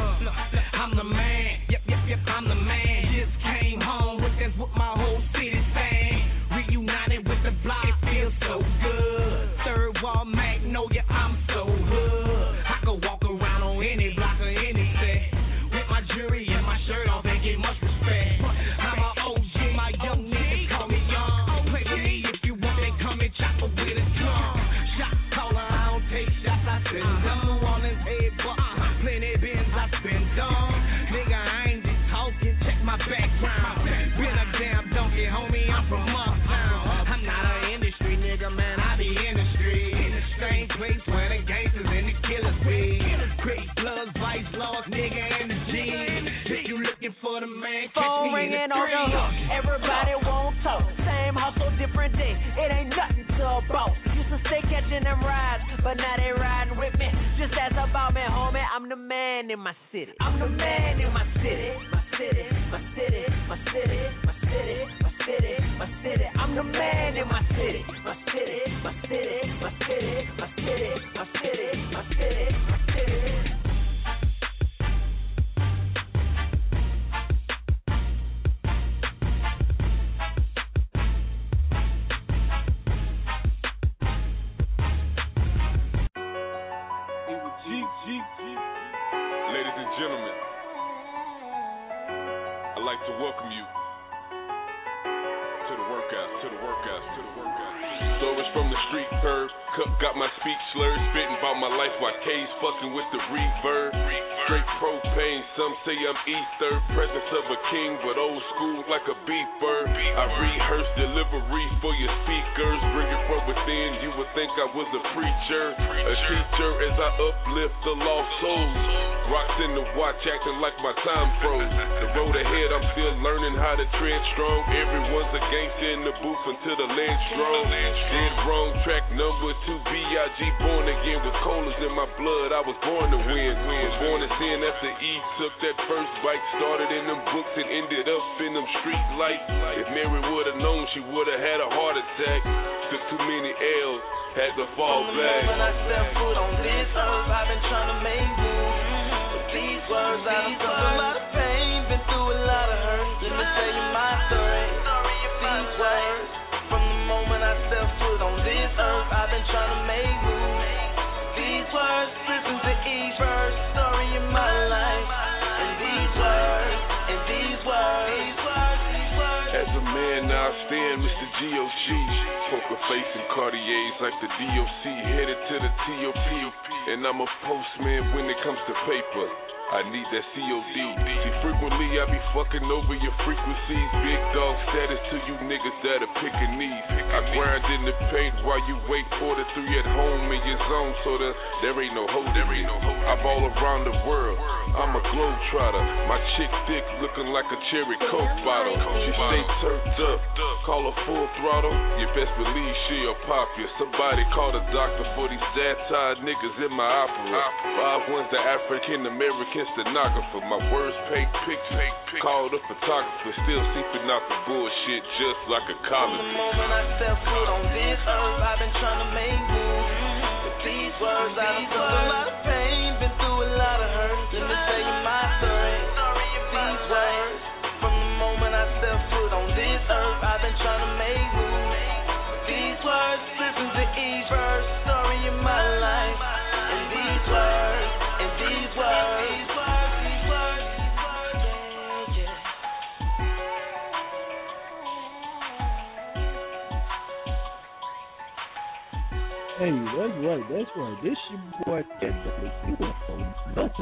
Uh, I'm the man. Yep, yep, yep. I'm the man. Just came home with that's what my whole city saying. Reunited with the block, it feels so good. Third wall Magnolia, I'm so hood. I could walk around on any block or any set with my jewelry and my shirt off and get much respect. I'm a O G, my young niggas call me young. Play with me if you want, they come and chop up with a tongue. Shot caller, I don't take shots, I send them. New Orleans head, but plenty bins I spend dumb. Nigga, I ain't just talking, check my background. Been a damn donkey, homie, I'm from uptown. I'm not an industry nigga, man, I be in the street. In the same place where the gangsters and the killers be. Great bloods, vice lords, nigga, and the G. If you looking for the man, catch Phone me in ringing the on the hook, everybody won't talk. Same hustle, different day. It ain't nothing to a boss. Used to stay catching them rides, but now they riding with me. Just ask about me, homie. I'm the man in my city. I'm the man in my city. My city, my city, my city, my city, my city, my city. I'm the man in my city. My city, my city, my city, my city, my city, my city, my city. Ladies and gentlemen, I'd like to welcome you to the workout, to the workout, to the workout. Stories from the street curb, cup got my speech slurred, spitting about my life while K's fucking with the reverb. Straight propane, some say I'm ether, presence of a king, but old school like a beeper. I rehearse delivery for your speakers, bring it from within, you would think I was a preacher, a teacher as I uplift the lost souls. Rocks in the watch acting like my time froze. The road ahead, I'm still learning how to tread strong. Everyone's a gangster in the booth until the land strong. Dead wrong, track number two, B I G born again with colas in my blood. I was born to win. Was born to sin after Eve took that first bite. Started in them books and ended up in them street lights. If Mary would have known, she would have had a heart attack. Took too many L's, had to fall From the back. moment I step foot on this earth, I've been trying to make moves. With these words, I done felt a lot of pain, been through a lot of hurt. Let me tell you my story. These words, from the moment I step foot on this earth, I've been trying to make moves. These words, listen to each verse, story of my life. And these words, and these words, these words, these words. As a man now I stand, Mister G O G. Poker face and Cartiers like the D O C. Headed to the T O P. And I'm a postman when it comes to paper. I need that C O D. See, frequently I be fucking over your frequencies. Big dog status to you niggas that are picking these. I grind in the paint while you wait for the three at home in your zone, so that there ain't no hope. There ain't no hope. I'm all around the world. I'm a globetrotter. My chick thick looking like a cherry coke bottle. She stay turned up. Call her full throttle. You best believe she'll pop you. Somebody call the doctor for these sad-tired niggas in my opera. Five one's the African American stenographer. My words paint pictures. Call the photographer. Still seeping out the bullshit just like a college. From the moment I step foot on this earth, I've been trying to make moves. With these words, I done felt a lot of pain, been through a lot of hurt. Let me tell you my story. These words. From the moment I step foot on this earth, I've been trying to make moves. These words, listen to each verse, story of my life. And these words, and these words. Hey, that's right, that's right. This your boy Cat Daddy. You want to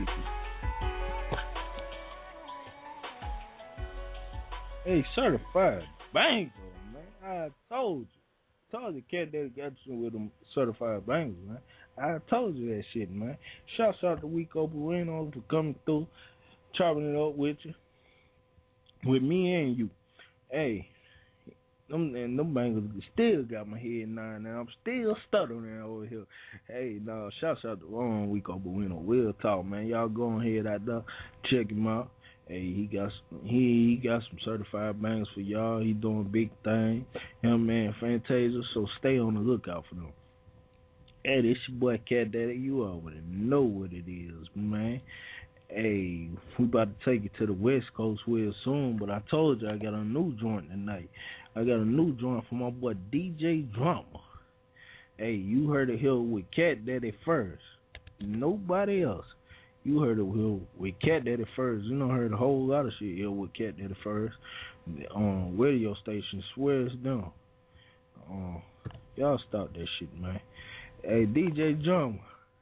Hey, certified banger, man. I told you. Told you Cat Daddy got you with them certified bangers, man. I told you that shit, man. Shouts out to Rico Bueno for coming through, chopping it up with you. With me and you. Hey. Them, and them bangers still got my head nine now. I'm still stuttering over here. Hey, no, shouts out to Ron Rico Bueno. We'll talk, man. Y'all go ahead out there, check him out. Hey, he got some, he, he got some certified bangers for y'all. He doing big thing. Him and Fantasia, so stay on the lookout for them. Hey, this your boy Cat Daddy. You already know what it is, man. Hey, we about to take it to the West Coast real soon, but I told you I got a new joint tonight. I got a new joint from my boy D J Drama. Hey, you heard it here with Cat Daddy first. Nobody else. You heard it here with Cat Daddy first. You know, heard a whole lot of shit here with Cat Daddy first. On radio stations, swear it's them. Um, y'all stop that shit, man. Hey, D J Drama,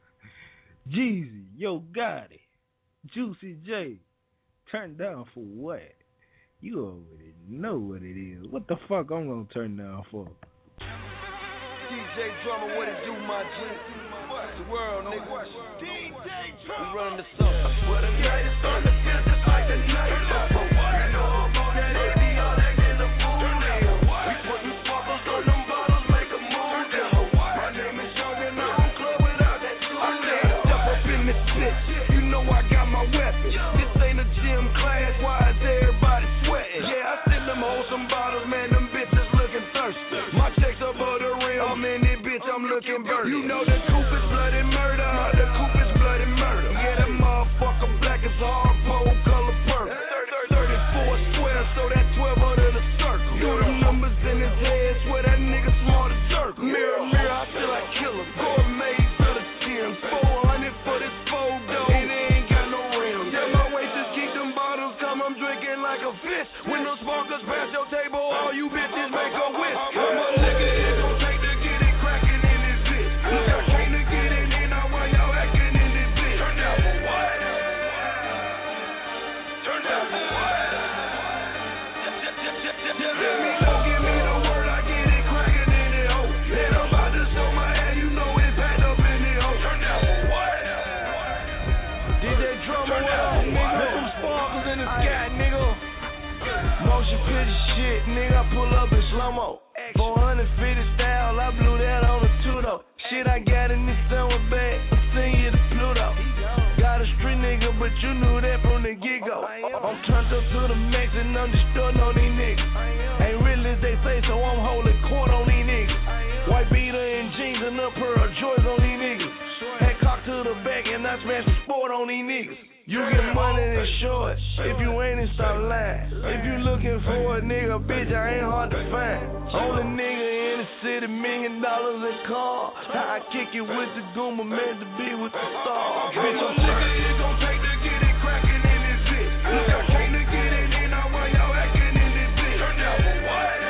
Jeezy, Yo Gotti, Juicy J, turn down for what? You already know what it is. What the fuck I'm gonna turn down for? D J Drama, what it do, my G? It's the world, nigga. D J Drama. We running the song. I swear to God, it's on the fence, it's like the night. For what? I know I'm on that A D, all that in the food. We putting sparkles on them bottles, make a move. My name is Young and I don't club without that too. I said, step up in this bitch. You know I got my weapon. This ain't a gym class, why is everybody sweating? Yeah, I send them hoes some bottles, man, them bitches looking thirsty. My checks above the rim, I'm in it, bitch, I'm looking burnt. You know the coupe is bloody murder, the coupe is bloody murder. Yeah, that motherfucker black is hard, pole color purple. thirty-four square, so that twelve under the circle. Do the numbers in his head, swear that nigga smart as jerk. Mirror, mirror, I feel like killer. Gourmet to the gym, four hundred for this photo, and it ain't got no rims. Yeah, my way just keep them bottles come, I'm drinking like a fish. When those sparklers pass your table, all you bitches make a wish. I'm a nigga, it gon' take to get it crackin' in this bitch. Y'all came to get it in, now why y'all actin' in this bitch? Turn down for what? Turn down for what? Let me know, give me the word, I get it crackin' in it, ho. And I'm about to show my hand, you know it's packed up in it, ho. Turn down for what? D J Drama, what up, nigga? Put some sparkles in the sky, nigga. Motion picture shit, nigga, I pull up in slow-mo. four fifty style, I blew that on the two-though. Shit, I got in this summer bag, I send you to Pluto. Got a street nigga, but you knew that from the get-go. I'm turned up to the max and I'm destroying on these niggas. Ain't real as they say, so I'm holding court on these niggas. White beater and jeans and a pair of joys on these niggas. Head cock to the back and I smash the sport on these niggas. You get money and short, if you ain't, then stop lying. If you looking for a nigga, bitch, I ain't hard to find. Only nigga in the city, million dollars in car. How I kick it with the Goomba, meant to be with the stars. Bitch, I'm nigga, it gon' take to get it crackin' in this bitch. Y'all came to get it in, now why y'all actin' in this bitch? Turn down for what?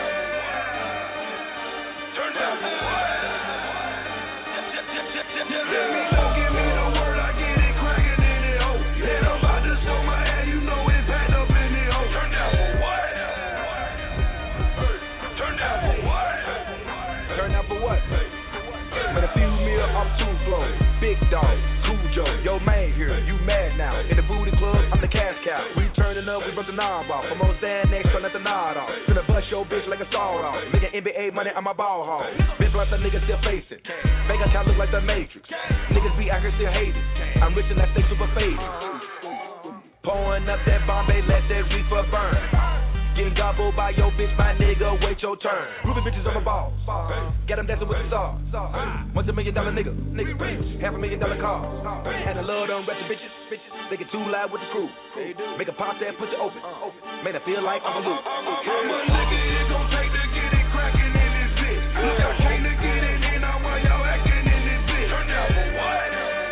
your bitch like a star on. Making N B A money on my ball hall. Big blunt the niggas still facing. Bank account look like the Matrix. Niggas be out here still hating. I'm rich and that stay super faded. Pouring up that Bombay, let that reefer burn. Getting gobbled by your bitch, my nigga, wait your turn. Groovy bitches on my balls. Got them dancing with the stars. Once a million dollar nigga, nigga, half a million dollar cars. Had a love on ratchet bitches, bitches. They get too loud with the crew. Make a pop that pussy open. Made her feel like I'm a loop. What nigga it gon' take to get it crackin' in this bitch? Y'all came to get it in, now why y'all acting in this bitch? Turn down for what?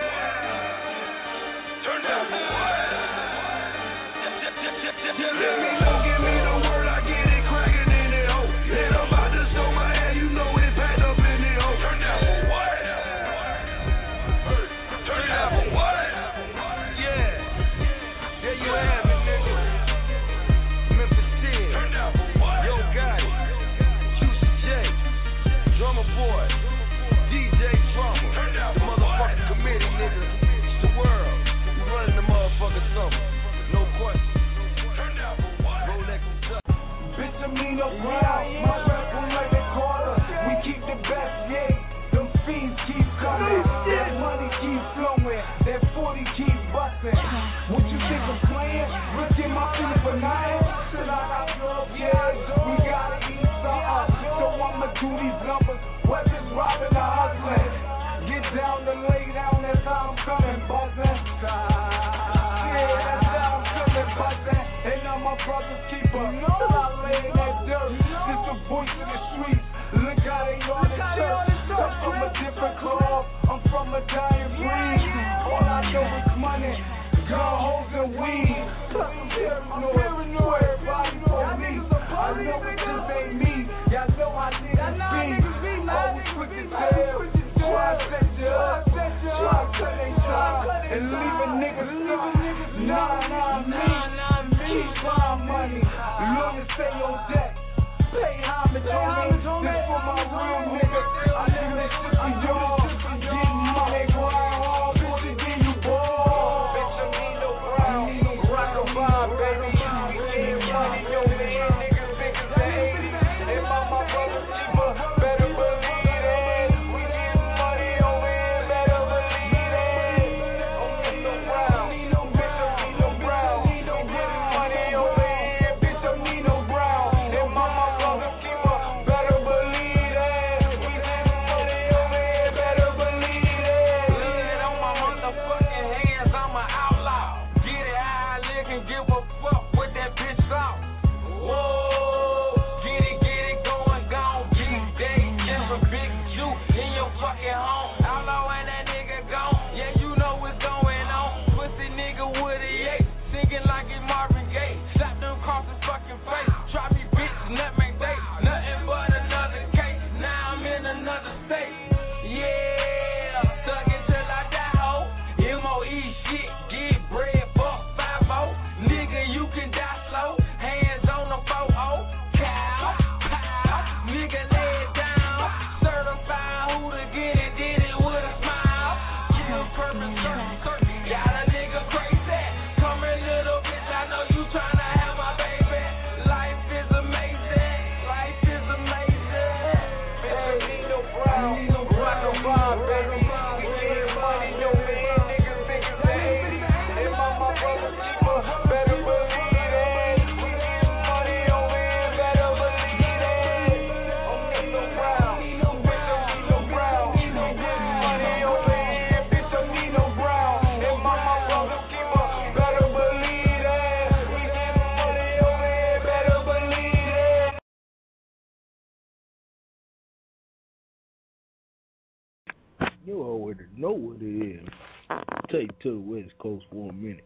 Turn down for what? Just let me know, give me the word, I get it crackin' in it, ho. And I'm about to show my ass, you know it's packed up in it, ho. Turn down for what? Turn down for what? Yeah, there you have it, nigga. Memphis ten, Yo Gotti, Juicy J, Drummer Boy, D J Drummer, the motherfucking committee, nigga. It's the world, we running the motherfucking summer, no question. Bitch, I mean no ground. My rep will like a quarter. We keep the best, yeah. Them fiends keep coming. That money keep flowing. That forty keep busting. What you think I'm playing? Rick in my feet for nine. Till I got love, yeah. We gotta eat something. So I'ma do these numbers. Weapons robbing the hustling. Get down and lay down. That's how I'm coming, buzzing. Yeah, that's how I'm coming, buzzing. And I'm my brother's keeper. No. In that dirt, this the voice in the streets. Look how they on the church. I'm from a different club. I'm from a dying breed. All I know is money, gun holes and weed. Plus some paranoid, so everybody police. I know it just ain't me. Y'all know I niggas be. Always quick to tell. Try to set you up. Try to cut they job and leave a nigga stuck. Nah, nah, me. Keep my money. Long as stay on deck. Pay homage on me. This for my real niggas. I live this shit for y'all. Getting money, grind hard, bitch, and give you ball. Bitch, I need no brown. Rock a vibe, baby. Getting money, yo, man. Niggas think it's the eighties. And my, my brother's keeper, better believe it. We getting money over here, better believe it. Don't need no brown. Bitch, I need no brown. Getting money over here, bitch, I need no brown. And my, my brother's keeper, better believe it. We getting money over here, better believe it. Leaning on my motherfucking hands, I'm an outlaw. Get it how I live and give a fuck with that bitch out. Whoa, get it, get it going, gone. Big day, never big Jew in your fucking home. Outlaw and that nigga gone. Yeah, you know what's going on. Pussy nigga with a yay, singing like it's Marvin Gaye. Slap them across his fucking face. Try me, bitch, nothing day. Nothing but another case. Now I'm in another state. Yeah, stuck until I die, ho. M O E shit, get bread, fuck five oh. Nigga, you can die slow. Hands on the four oh. Cow, pow. Nigga, lay it down. Certified who to get it, did it with a smile. Kill purpose, certain. Got a nigga crazy. Come here, little bitch, I know you tryna have my baby. Life is amazing. Life is amazing. Bitch, I need no brown. Rock a vibe, baby. We getting money, yo, man. Niggas think it's the eighties. And my, my brother's keeper, better believe it. We getting money over here, better believe it. Don't need no brown. Bitch, I need no brown. We getting money over here, bitch, I need no brown. And my, my brother's keeper, better believe it. We getting money over here, better believe it. You already know what it is. Take you to the West Coast for a minute.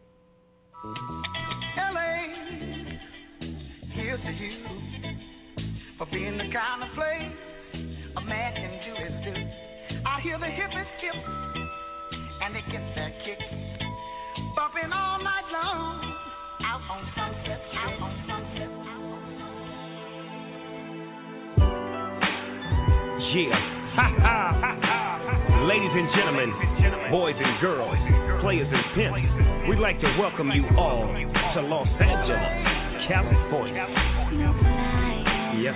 L A, here's to you for being the kind of place a man can do his do. I hear the hippies skip and they get their kick, bumping all night long out on Sunset, out on Sunset. Yeah, ha ha ha ha. Ladies and gentlemen, boys and girls, players and pimps, we'd like to welcome you all to Los Angeles, California. Yes,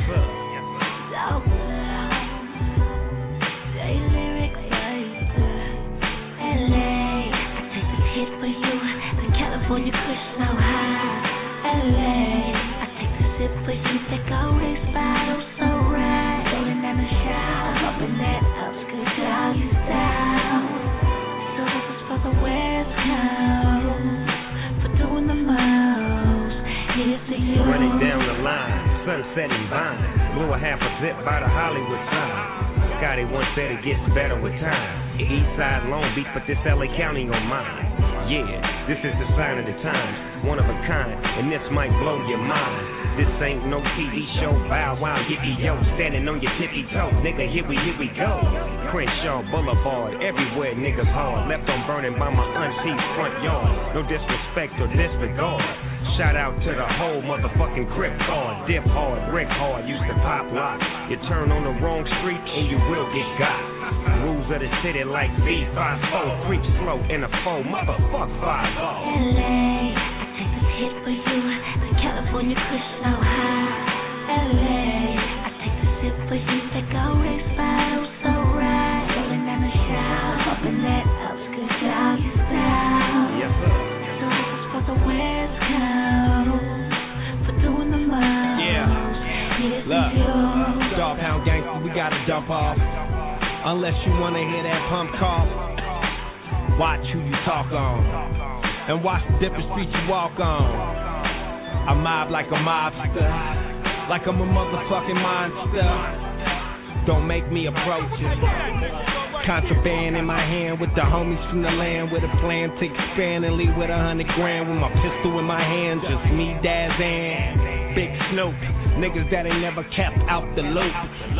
that always follow so right. Rolling down the shower, hoping that upskirt all you style. So this is for the West Coast, for doing the most. Here's to you. Running down the line, sunset and vine. Blew a half a zip by the Hollywood sign. Scotty once said it gets better with time. East side Long Beach, but this L A County on mine. Yeah, this is the sign of the times, one of a kind, and this might blow your mind. This ain't no T V show, bow wow, yippee yo, standing on your tippy toe, nigga, here we, here we go. Crenshaw Boulevard, everywhere niggas hard, left on burning by my auntie's front yard. No disrespect or disregard. Shout out to the whole motherfucking crib hard, dip hard, brick hard, used to pop lock. You turn on the wrong street and you will get got. Rules of the city like V five four, creep slow in a four, motherfuck five oh. L A, I take this hit for you, the California kush so high. L A, I take this sip for you, that always follow so right. Rolling down the shower, hoping that upskirt all you style. Yes sir. So this is for the West Coast, for doing the most. Yeah, look, Dog Pound Gangster, we gotta dump off. Unless you wanna hear that pump cough, watch who you talk on, and watch the different streets you walk on. I mob like a mobster, like I'm a motherfucking monster. Don't make me approach it. Contraband in my hand with the homies from the land, with a plan to expand and leave with a hundred grand. With my pistol in my hand, just me, Daz, and Big Snoop. Niggas that ain't never kept out the loop.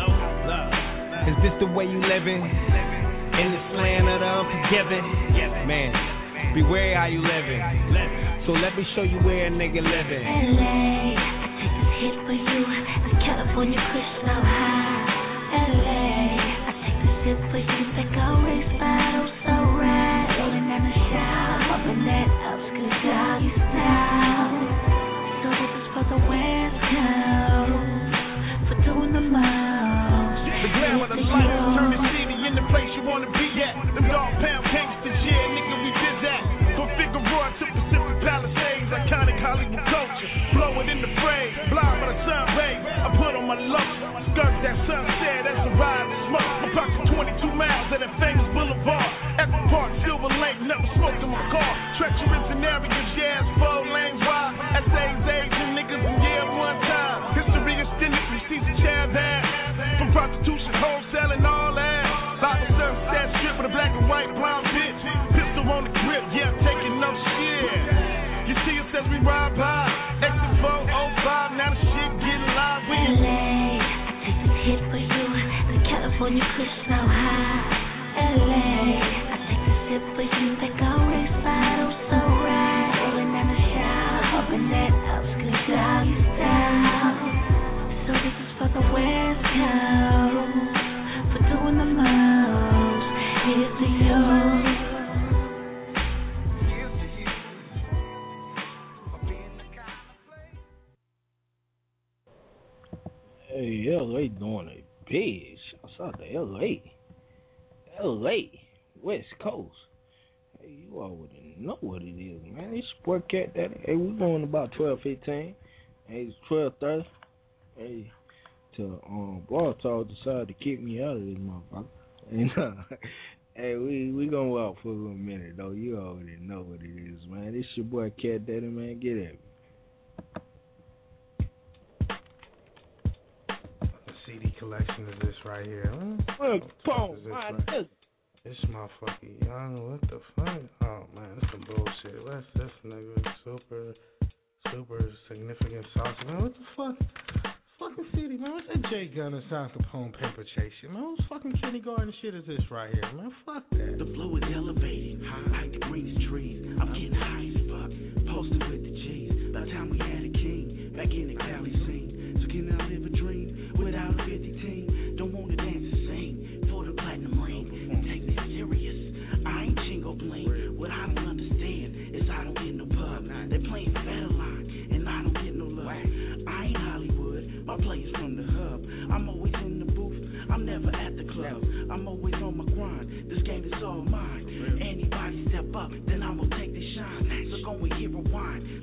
Is this the way you living? In this land of the unforgiven? Man, beware how you living. So let me show you where a nigga living. L A, I take this hit for you, the California kush so high. L A, I take this sip for you, that always follow so right. Rolling down the shower, hoping that upskirt all you style. So this is for the West Coast, for doing the most. The glamour of life, turn the city in the place you wanna be at. Them Dog Pound gangsters, yeah, nigga, we did that. From Figueroa to Pacific Palisades, iconic Hollywood culture. Blow it in the frame, blind by the sun rays. I put on my lotion, skirt that sunset, that's the ride and smoke. I'm parked twenty-two miles at that famous boulevard. Echo Park, Silver Lake, never smoked in my car. Treacherous and arrogant, yeah, it's four lanes wide. S A's Asian niggas, and yeah, one time. History extended, you see the child there. From prostitution, wholesaling, all that. Bible sunset strip with a black and white blonde bitch. Pistol on the grip, yeah, I'm taking no shit. You see us as we ride by. Exit four oh five, now the shit getting live. We L A, I take this hit for you, the California kush so high. L A, I take this sip for you, that always follow so right. Rolling down the shower, hoping that upskirt all you style. So this is for the West Coast, for doing the most. Here's to you. Hey, L A doing it big. Shouts out to L A. L A, West Coast. Hey, you already know what it is, man. It's your boy Cat Daddy. Hey, we going about twelve fifteen. Hey, it's twelve thirty. Hey, till um, Broad Talk decided to kick me out of this motherfucker. And, uh, hey, we we gonna walk for a little minute, though. You already know what it is, man. It's your boy Cat Daddy, man. Get at me. C D collection is this right here. Huh? Look, Paul, this motherfucker young. What the fuck? Oh man, this some bullshit. What's this nigga? Super, super significant sauce. Man, what the fuck? Fucking city, man. What's that Jay Gunner, South Capone paper chasing? Man, what's fucking kindergarten shit is this right here, man? Fuck that. The flow is elevated. High like the greenest trees. I'm getting high as fuck. Posted with the G's. By the time we had a king, back in the Cali scene. So can I live a dream without a fifty team? Don't want to dance and sing for the platinum ring. And take me serious. I ain't chingo bling. What I don't understand is I don't get no pub. They playing Federline and I don't get no love. I ain't Hollywood. My players from the hub. I'm always in the booth. I'm never at the club. I'm always on my grind. This game is all mine. Anybody step up, then I'm gonna take the shine. So go and hit rewind.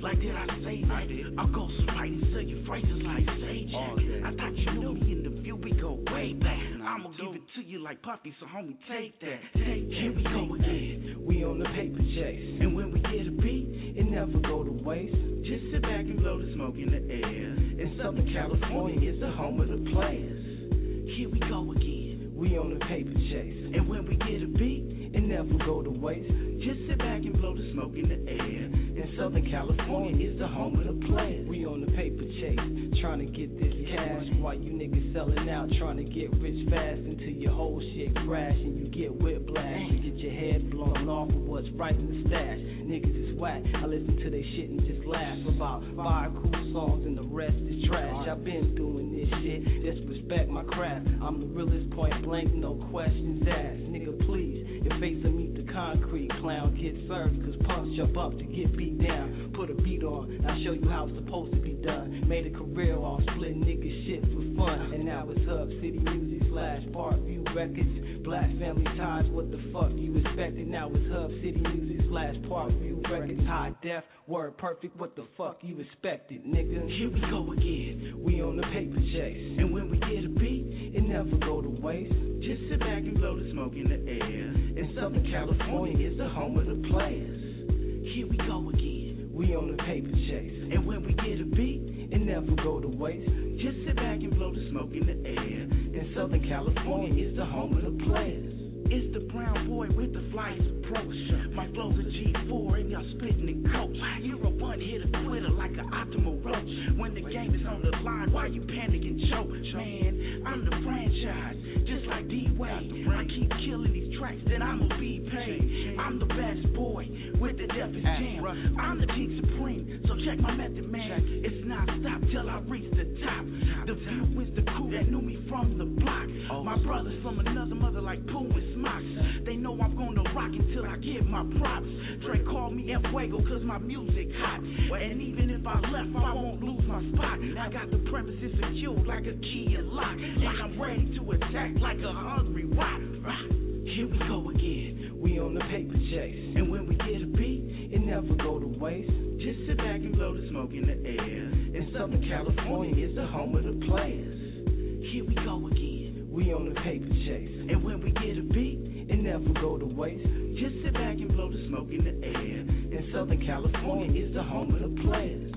you like Puffy, so homie, take that. Take that. Here we go again. We on the paper chase. And when we get a beat, it never go to waste. Just sit back and blow the smoke in the air. In Southern California, it's the home of the players. Here we go again. We on the paper chase. And when we get a beat, it never go to waste. Just sit back and blow the smoke in the air. In Southern California, it's the home of the players. We on the paper chase, trying to get this cash. While you niggas selling out, trying to get rich fast until your whole shit crash and you get whiplash. You get your head blown off of what's right in the stash. Niggas is whack. I listen to they shit and just laugh about five cool songs and the rest is trash. I've been doing this shit, just respect my craft. I'm the realest, point blank, no questions asked. Nigga, please, your face will meet the concrete. Clown get served, cause punks jump up to get beat down. Put a beat on, I'll show you how it's supposed to be done. Made a career off splitting nigga shit for fun. And now it's Hub City Music slash Parkview Records. Black family ties, what the fuck you expected? Now it's Hub City Music slash Parkview Records. High def, word perfect, what the fuck you expected, nigga? Here we go again. We on the paper chase. And when we get a beat, it never go to waste. Just sit back and blow the smoke in the air. In Southern California, it's the home of the players. Here we go again. We on the paper chase. And when we get a beat, it never go to waste. Just sit back and blow the smoke in the air. In Southern California, it's the home of the players. It's the brown boy with the fly's approach. My flow's a G four and y'all spitting in coach. You're a one-hitter quitter like an optimal roach. When the game is on the line, why you panic and choke? Man, I'm the franchise, just like D-Wade. I keep killing these tracks, then I'ma be paid. I'm the best boy with the deafest jam. I'm the king supreme, so check my method, man. It's not stop till I reach the top. The view is the crew that knew me from the block. My brothers from another mother like Pooh and Smocks. They know I'm gonna rock until I get my props. Dre called me El Fuego cause my music hot. And even if I left, I won't lose my spot. I got the premises secured like a key and lock. And I'm ready to attack like a hungry rock. Here we go again. We on the paper chase. And when we get a beat, it never go to waste. Just sit back and blow the smoke in the air. In Southern California, it's the home of the players. Here we go again. We on the paper chase. And when we get a beat, it never go to waste. Just sit back and blow the smoke in the air. In Southern California, it's the home of the players.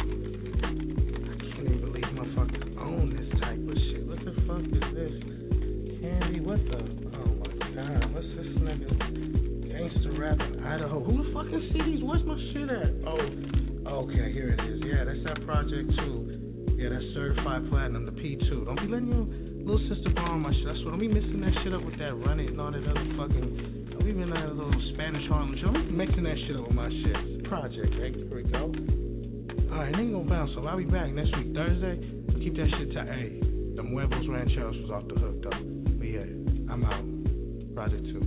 I can't even believe motherfuckers own this type of shit. What the fuck is this? Candy, what the? Oh my god, what's this nigga? Gangsta rap in Idaho. Who the fucking C Ds? Where's my shit at? Oh, okay, here it is. Yeah, that's that project too. Yeah, that's certified platinum, the P two. Don't be letting your little sister borrow my shit. That's what. Don't be mixing that shit up with that Run It and all that other fucking. Don't be in that little Spanish Harlem shit. Don't be mixing that shit up with my shit. Project, hey, here we go. Alright, it ain't gonna bounce, so I'll be back next week, Thursday. Keep that shit tight. Hey, the Nuevos Rancheros was off the hook, though. But yeah, I'm out. Project two.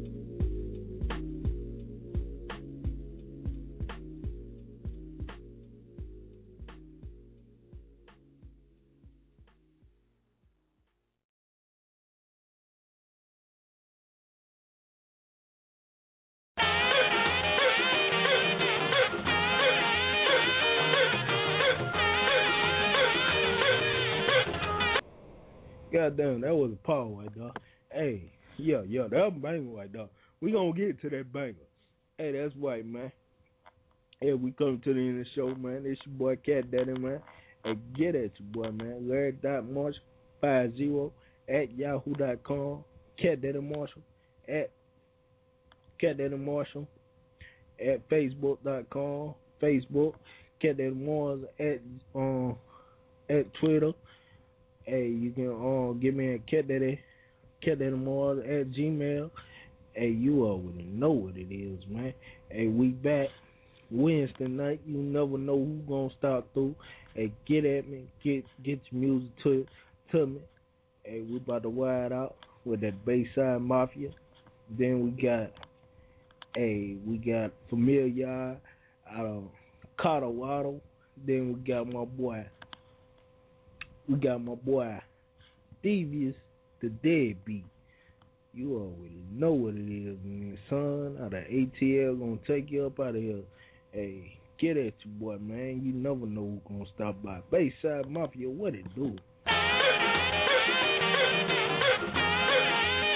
Goddamn, that was a power right dog. Hey, yeah, yeah, that was a banger right dog. We gonna get to that banger. Hey, that's right, man. Hey, we come to the end of the show, man. It's your boy Cat Daddy, man. Hey, get at your boy, man. Larry dot Marshall five zero at yahoo dot com. Cat Daddy Marshall at Cat Daddy Marshall at facebook dot com. Facebook Cat Daddy Marshall at um at Twitter. Hey, you can um give me a Cat Daddy, Cat Daddy Marshall at Gmail. Hey, you already know what it is, man. Hey, we back Wednesday night. You never know who gonna stop through. Hey, get at me, get get your music to to me. Hey, we about to wide out with that Bayside Mafia. Then we got, hey, we got Familiar out of Colorado. Then we got my boy. We got my boy Devious the Deadbeat. You already know what it is, man. Son out of A T L gonna take you up out of here. Hey, get at your boy, man. You never know who's gonna stop by. Bayside Mafia, what it do?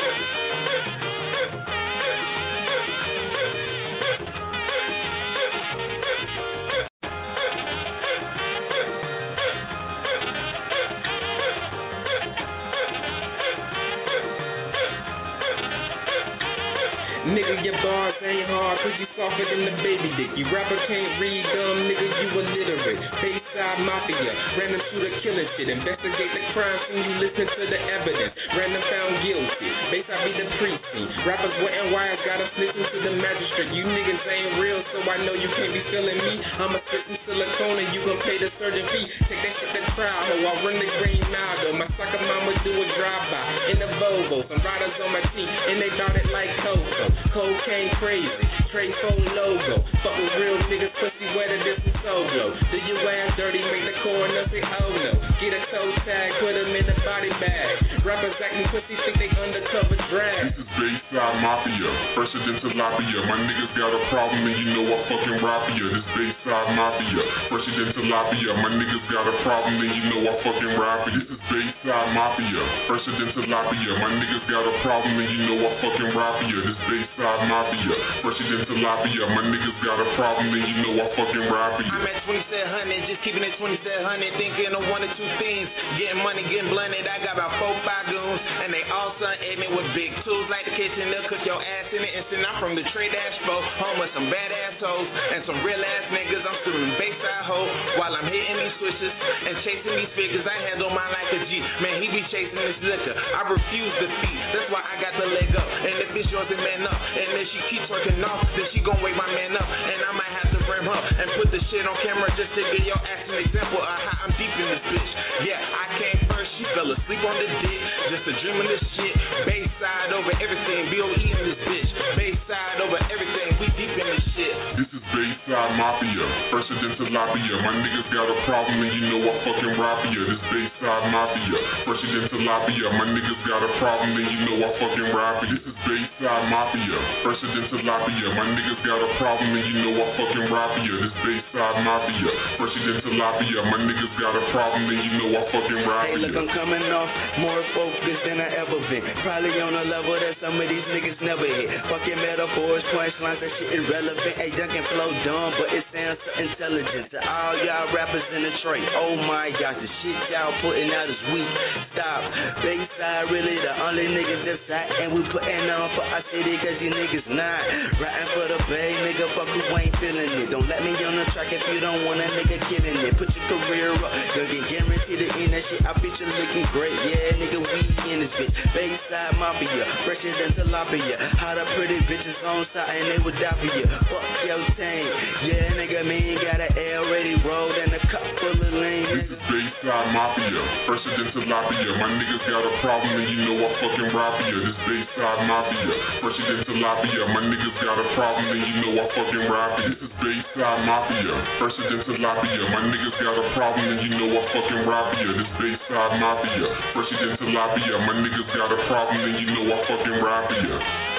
Nigga, your bars ain't hard, cause you softer than the baby dick. You rapper can't read, dumb nigga, you illiterate. Bayside Mafia, random shooter killing shit. Investigate the crime scene, you listen to the evidence. Random found guilty, Bayside be the precinct. Rappers wetting wires, got us listen to the magistrate. You niggas ain't real, so I know you can't be feeling me. I'ma sit in silicone and you gon' pay the surgeon fee. Take that shit to trial, ho, I run the green Nado. My sucker mama do a drive-by in the Volvo. Some riders on my team, and they thought it like Coco. Cocaine crazy, Trey phone logo. Fuck with real niggas, pussy wetter than some Soglo. Do you ass dirty, make the coroner say, oh no. Get a toe tag, put them in the body bag. Rappers acting pussy, think they undercover drag. This is Bayside Mafia, Presidential Lafia. My niggas got a problem and you know I fucking Rapia. This Bayside Mafia, Presidential Lafia. My niggas got a problem and you know I fucking Rapia. This is Bayside Mafia, Presidential Lafia. My niggas got a problem and you know I fucking Rapia. This Bayside Mafia, Presidential Lafia. My niggas got a problem and you know I fucking Rapia. I'm at twenty-seven hundred, just keeping it twenty-seven hundred, thinking of one or two things. Getting money, getting blunted. I got about four, five goons, and they all son Edmund with big tools like the kitchen. They'll cook your ass in the instant. I'm from the trade dash four, home with some badass hoes and some real ass niggas. I'm screaming Bayside hoe while I'm hitting these switches and chasing these figures. I handle mine like a G. Man, he be chasing this liquor. I refuse defeat. That's why I got the leg up. And if it's yours, then man up. And if she keeps working off, then she gon' wake my man up. And I might have to ram her and put the shit on camera just to give your ass an example of how I'm deep in this bitch. Yeah, I came first. She fell asleep on the dick. Just a dream of this shit. Bayside over everything. B O E in this bitch. Bayside over everything. We deep in this shit. This is Bayside Mafia, Presidential Lafia. My niggas got a problem and you know I fucking Rapia. This Bayside Mafia, Presidential Lafia. My niggas got a problem and you know I fucking Rapia. This is Bayside Mafia, Presidential Lafia. My niggas got a problem and you know I fucking Rapia. This Bayside Mafia, Presidential Lafia. My niggas got a problem and you know I fucking Rapia. Hey, look, I'm coming off more focused than I ever been. Probably on a level that some of these niggas never hit. Fucking metaphors, punchlines, that shit irrelevant. Hey, Duncan flow dumb, but it sounds so intelligent to all y'all rappers in the tray. Oh my gosh, the shit y'all putting out is weak. Stop. Bayside really the only niggas that's hot, and we putting on for our city cause you niggas not. Riding for the bay, nigga, fuck who ain't feeling it. Don't let me on the track if you don't want a nigga killing it. Put your career up, you can guarantee to end that shit. I picture looking great, yeah, nigga, we in this bitch. Bayside Mafia, Presidential Lafia. How the pretty bitches on side and they would die for you. Fuck your team, yeah, nigga, me ain't got an L ready rolled and a cup full of lean. This is Bayside Mafia, Presidential Lafia. My niggas got a problem and you know I fucking Rapia. This Bayside Mafia, Presidential Lafia. My niggas got a problem and you know I fucking Rapia. This is Bayside Mafia, Presidential Lafia. My niggas got a problem and you know I fucking Rapia. This Bayside Mafia, Presidential Lafia. My niggas got a problem and you know I fucking Rapia.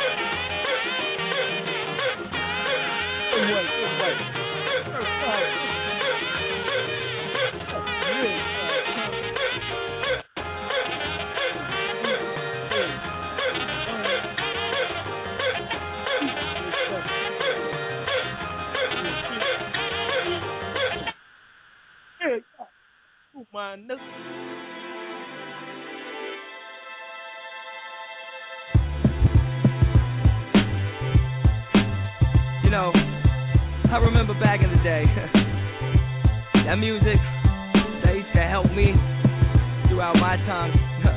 Wait, wait. My nigga. You know, I remember back in the day, that music, that used to help me throughout my time.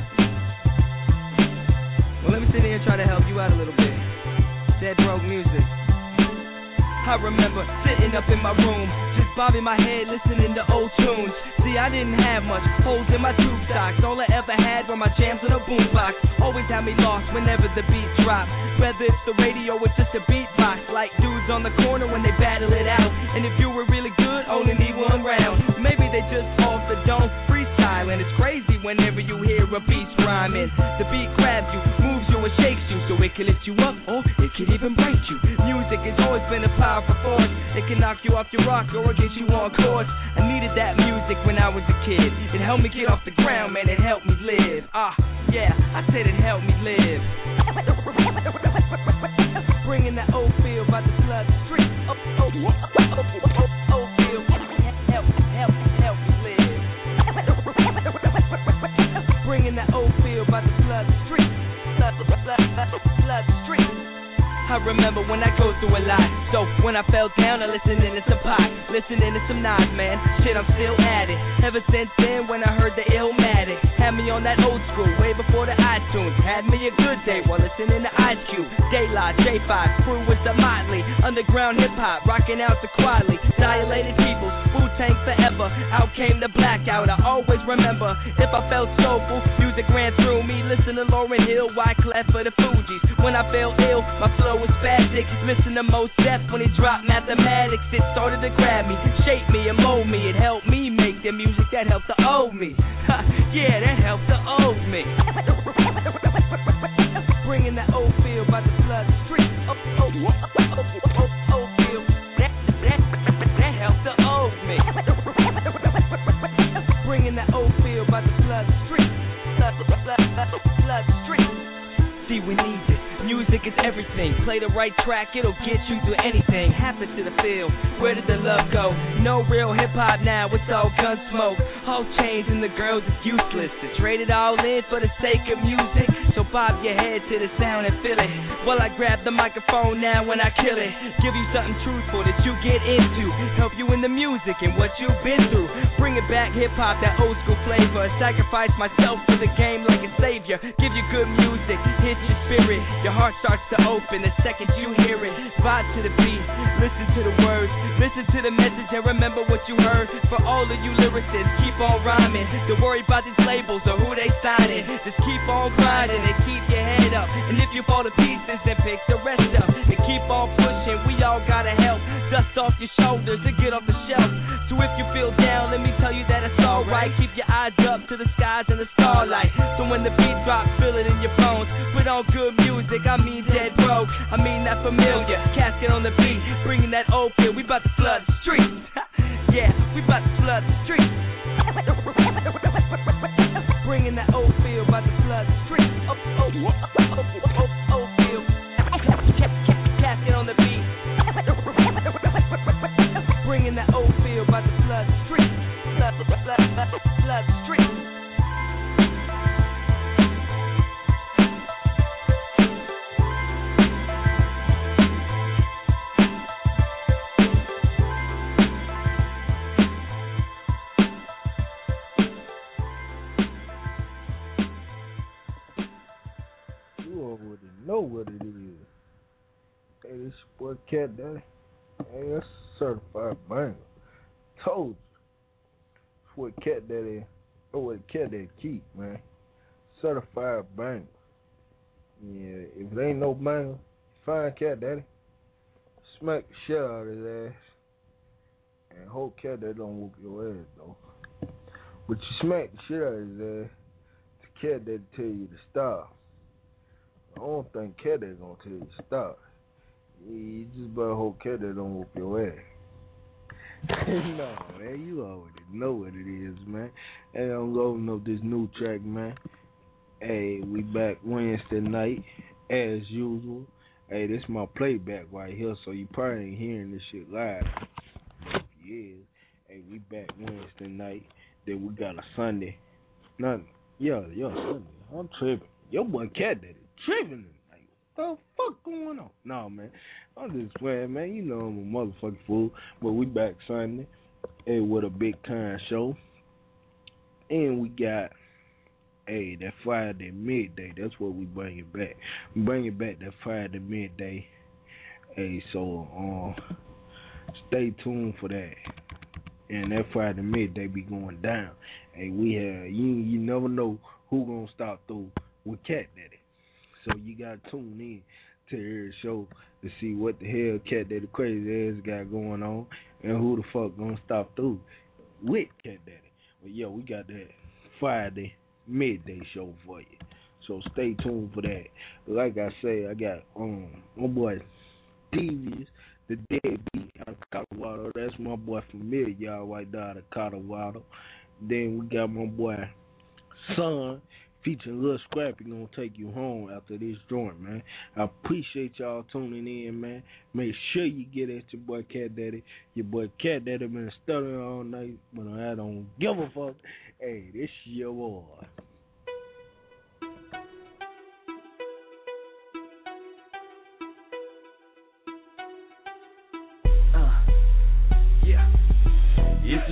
Well, let me sit here and try to help you out a little bit. Dead broke music. I remember sitting up in my room, just bobbing my head, listening to old tunes. See, I didn't have much holes in my tube socks. All I ever had were my jams on a boombox. Always had me lost whenever the beat dropped. Whether it's the radio or just a beatbox, like dudes on the corner when they battle it out. And if you were really good, only need one round. Maybe they just off the dome freestyle, and it's crazy whenever you hear a beat rhyming. The beat grabs you, moves you, and shakes you, so it can lift you up or it can even break you. Music has always been a powerful force. It can knock you off your rock or get you on course. I needed that music when I was a kid. It helped me get off the ground, man, it helped me live. Ah, yeah, I said it helped me live. Bringing that old feel by the flood street. Oh, oh, oh, oh, oh, old feel, help, help, help me live. Bringing that old feel by the flood street. Flood, flood, flood street. I I remember when I go through a lot. So when I fell down, I listened to some pop, listening to some Nas, man. Shit, I'm still at it. Ever since then, when I heard the Illmatic, had me on that old school, way before the iTunes. Had me a good day while listening to Ice Cube, Daylight, J five, Crew with the Motley, underground hip hop, rocking out the Quadly, Dilated People, Wu-Tang forever. Out came the blackout. I always remember if I felt soulful, music ran through me. Listen to Lauryn Hill, Wyclef for the Fugees. When I felt ill, my flow was spastic. Listen to Mos Def when he dropped mathematics. It started to grab me, shape me, and mold me. It helped me make the music that helped to old me. Yeah, that helped to old me. Bringing that old feel by the flood street. Oh, oh, oh, oh, oh, old feel. That, that, that helped to old me. Bringing that old feel by the flood street. Flood, flood, flood, flood street. See, we need it. Music is everything. Play the right track, it'll get you through anything. Happen to the field. Where did the love go? No real hip hop now, it's all gun smoke. All chains and the girls is useless. To trade it all in for the sake of music. So bob your head to the sound and feel it. While I grab the microphone now when I kill it. Give you something truthful that you get into. Help you in the music and what you've been through. Bring it back hip hop, that old school flavor. Sacrifice myself for the game like a savior. Give you good music, hit your spirit. Your heart starts to open the second you hear it. Vibe to the beat, listen to the words, listen to the message and remember what you heard. For all of you lyricists, keep on rhyming. Don't worry about these labels or who they signing. Just keep on grinding and keep your head up. And if you fall to pieces, then pick the rest up. And keep on pushing, we all gotta help. Dust off your shoulders and get off the shelf. So if you feel down, let me tell you that it's alright. Keep your eyes up to the skies and the starlight. So when the beat drops, feel it in your bones. Put on good music, I mean dead broke. I mean that familiar, casket on the beat, bringing that old feel. We about to flood the streets. Yeah, we about to flood the streets. Bringing that old feel, about to flood the streets. Oh, oh, oh, oh, oh, old feel. Casket on the beat. Bringing that old feel, about to flood the streets. Flood, flood, flood, flood the streets. Know what it is. Hey, this boy Cat Daddy. Hey, that's certified banger. Told you. That's what Cat Daddy, that's what Cat Daddy keep, man. Certified banger. Yeah, if it ain't no banger, find Cat Daddy. Smack the shit out of his ass. And hope Cat Daddy don't whoop your ass, though. But you smack the shit out of his ass, the Cat Daddy tell you to stop. I don't think Cat Daddy gonna tell you to stop. You just better hope Cat Daddy don't whoop your ass. No, man, you already know what it is, man. Hey, I'm loading up this new track, man. Hey, we back Wednesday night, as usual. Hey, this is my playback right here, so you probably ain't hearing this shit live. If you is, hey, we back Wednesday night. Then we got a Sunday. Nothing. Yeah, yeah, Sunday. I'm tripping. Your boy Cat Daddy tripping. Like, what the fuck going on? No, man. I'm just playing, man. You know I'm a motherfucking fool. But we back Sunday. Hey, with a big kind show. And we got, hey, that Friday midday. That's what we bring it back. We bring it back that Friday midday. Hey, so um, stay tuned for that. And that Friday midday be going down. Hey, we have, you you never know who gonna stop through with Cat Daddy. So you gotta tune in to hear the show to see what the hell Cat Daddy crazy ass got going on and who the fuck gonna stop through with Cat Daddy. But yeah, we got that Friday midday show for you. So stay tuned for that. Like I say, I got um my boy Devious, the Deadbeat out of Colorado. That's my boy Familiar, y'all, right there out of Colorado. Then we got my boy Son, featuring Lil Scrappy, gonna take you home after this joint, man. I appreciate y'all tuning in, man. Make sure you get at your boy Cat Daddy. Your boy Cat Daddy been stuttering all night, but I don't give a fuck. Hey, this your boy.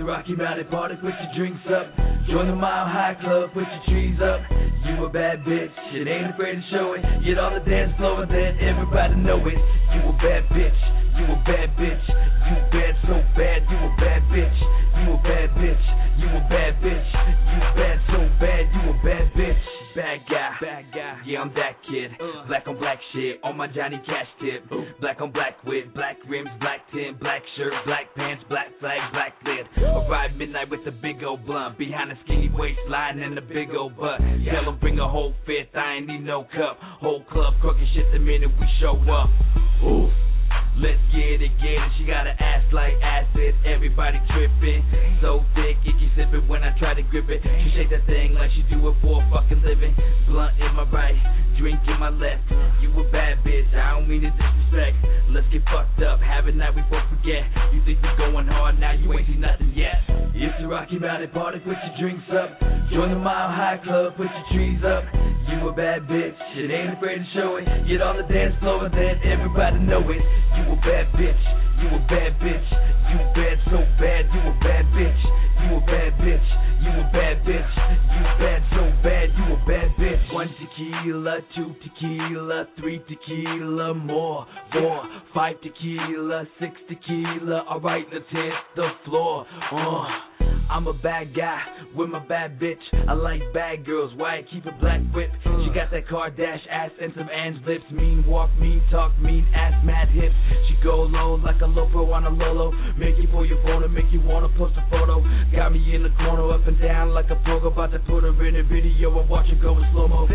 a Rocky Mountain party, put your drinks up. Join the Mile High Club, put your trees up. You a bad bitch, shit ain't afraid to show it. Get on the dance floor and let everybody know it. You a bad bitch, you a bad bitch. You bad so bad, you a bad bitch. You a bad bitch, you a bad bitch. You bad so bad, you a bad bitch. Bad guy, bad guy, yeah I'm that kid. uh. Black on black shit, on my Johnny Cash tip. uh. Black on black with black rims, black tin, black shirt, black pants, black flag, black lid. Arrive midnight with a big old blunt, behind a skinny waistline and a big old butt. yeah. Tell them bring a whole fifth, I ain't need no cup. Whole club crooking shit the minute we show up. Ooh. Let's get it, get it. She got an ass like acid. Everybody tripping. So thick, icky sipping when I try to grip it. She shake that thing like she do it for a fucking living. Blunt in my right, drink in my left. You a bad bitch, I don't mean to disrespect. Let's get fucked up, have a night we both forget. You think you're going hard, now you ain't seen nothing yet. It's a Rocky Mountain party, put your drinks up. Join the Mile High Club, put your trees up. You a bad bitch, shit ain't afraid to show it. Get on the dance floor and let everybody know it. You a bad bitch, you a bad bitch. You bad so bad, you a bad bitch. You a bad bitch, you a bad bitch. You bad so bad, you a bad bitch. One tequila, two tequila, three tequila, more, four, five tequila, six tequila. Alright, let's hit the floor. Uh. I'm a bad guy with my bad bitch. I like bad girls, why I keep a black whip. She got that Kardashian ass and some Ange lips. Mean walk, mean talk, mean ass, mad hips. She go low like a low pro on a Lolo. Make you pull your phone and make you wanna post a photo. Got me in the corner up and down like a pro. About to put her in a video and watch her go in slow-mo.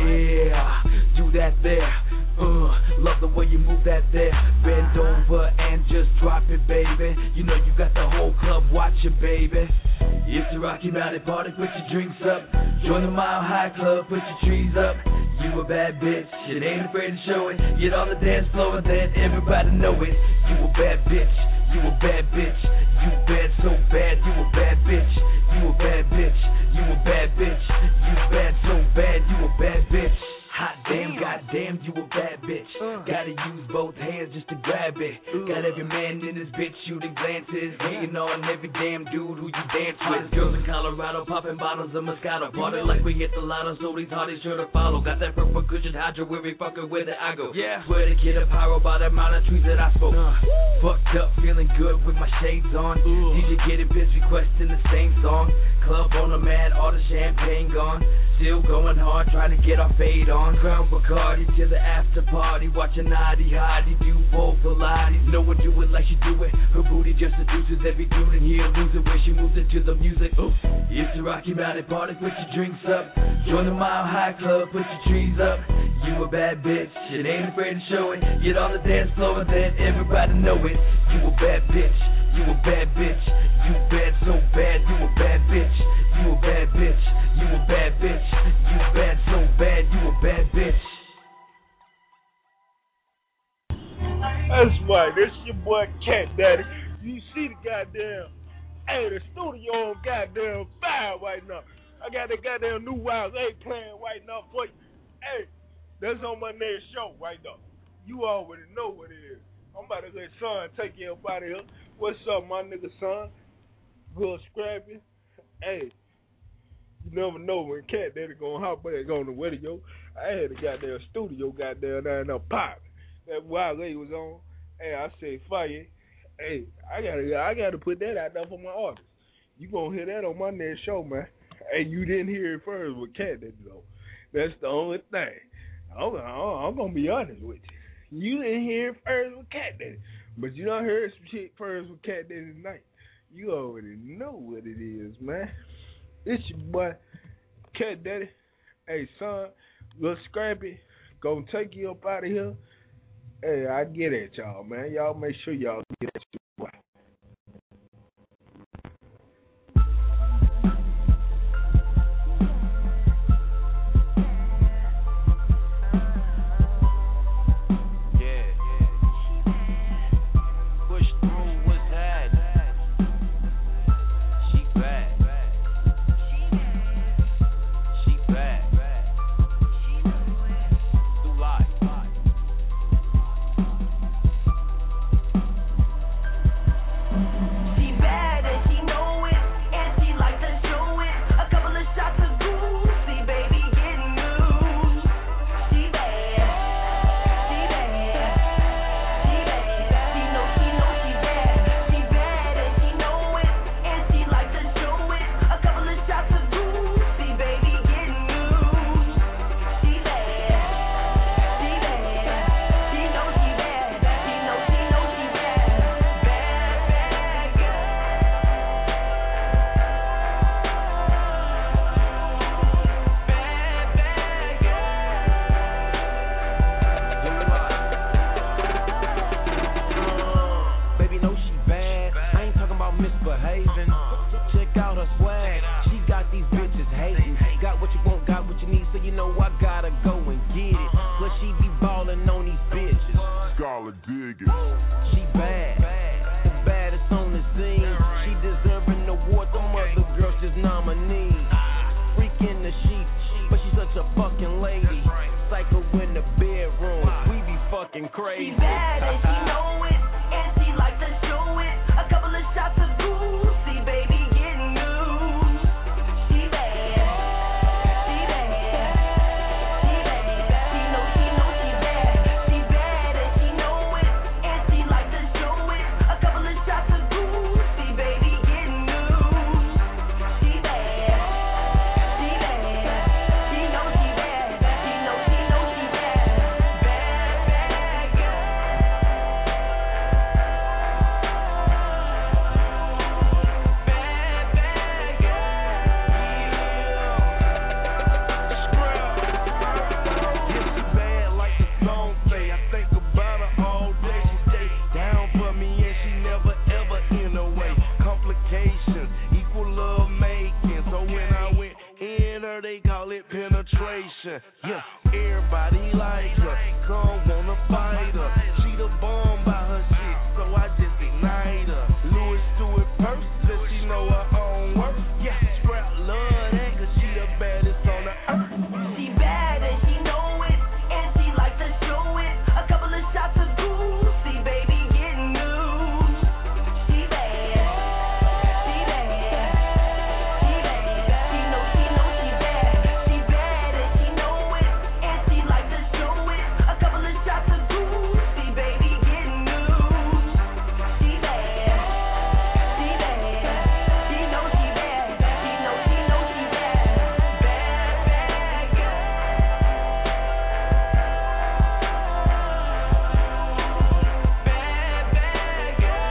Yeah, do that there. Uh, love the way you move that there. Bend over and just drop it, baby. You know you got the whole club watching, baby. It's a Rocky Mountain party, put your drinks up. Join the Mile High Club, put your trees up. You a bad bitch, shit ain't afraid to show it. Get on the dance floor and let everybody know it. You a bad bitch, you a bad bitch. You bad so bad, you a bad bitch. You a bad bitch, you a bad bitch. You bad so bad, you a bad bitch. Hot damn, goddamn, you a bad bitch. Uh. Gotta use both hands just to grab it. Uh. Got every man in this bitch shooting glances. Hating on every damn dude who you dance with. Girls in Colorado popping bottles of Moscato. Party like we hit the lotto, so these hotties sure to follow. Got that purple cushion hydro where we fucking with it, I go. Yeah. Swear to kid a pyro by the amount of trees that I spoke. Uh. Fucked up, feeling good with my shades on. Uh. D J getting pissed, requesting the same song. Club on the mad, all the champagne gone. Still going hard, trying to get our fade on. Crown Bacardi to the after party. Watching Noddy Hottie do both Pilates. No one do it like she do it. Her booty just seduces every dude in here. Lose it when she moves into the music. Ooh. It's a Rocky Mountain party, put your drinks up. Join the Mile High Club, put your trees up. You a bad bitch, shit ain't afraid to show it. Get on the dance floor and let everybody know it. You a bad bitch, you a bad bitch. You bad so bad, you a bad bitch. You a bad bitch, you a bad bitch. You bad so bad, you a bad bitch. That's right, this your boy Cat Daddy. You see the goddamn, hey, the studio on goddamn fire right now. I got that goddamn new Wild eight playing right now for you. Hey, that's on my next show right now. You already know what it is. I'm about to let Son take you up out of here. What's up, my nigga Son? Good scrappy. Hey, you never know when Cat Daddy gonna hop back on the radio. I had a goddamn studio goddamn down there pop. That Wild eight was on. Hey, I said fire. Hey, I gotta I gotta put that out there for my artists. You gonna hear that on my next show, man. Hey, you didn't hear it first with Cat Daddy though. That's the only thing. I'm, I'm gonna be honest with you. You didn't hear it first with Cat Daddy, but you done heard some shit first with Cat Daddy tonight. You already know what it is, man. It's your boy, Cat Daddy. Hey, Son, Lil Scrappy, gonna take you up out of here. Hey, I get at y'all, man. Y'all make sure y'all get at your boy. got what you want, got what you need, so you know I gotta go and get it. Plus she be ballin' on these bitches. Scholar dig it. She bad, the baddest on the scene. She deserving the award, them other girls just nominees. Freak in the sheet, but she's such a fucking lady. Psycho in the bedroom, we be fucking crazy. She bad and she know it, and she like to show it. A couple of shots of Gucci, baby, getting loose. She bad, she bad, she bad. She know, she know she bad. She bad and she know it, and she like to show it. A couple of shots of Gucci, baby, getting loose. She bad, she bad. She know she bad. She know, she know she bad. Bad, bad girl. Bad like the song say. I think about her all day. She stay down for me and she never ever in a way. Complications equal love making. So when I went in her, they call it penetration. Yeah, everybody like her. Some wanna fight her. She the bomb by her shit, so I just ignite her. Louis Stewart purse says she know her own worth. Yeah, Scrap love that 'cause she the baddest on the earth. She bad and she know it, and she like to show it. A couple of shots of Gucci, baby, getting loose. She bad, she bad, she bad. She know, she know she bad. She bad and she know it, and she like to show it. A couple of shots of Gucci, baby, getting loose. She bad, she bad. She know she bad. She know, she know she bad. Bad, bad girl. Bad, bad girl.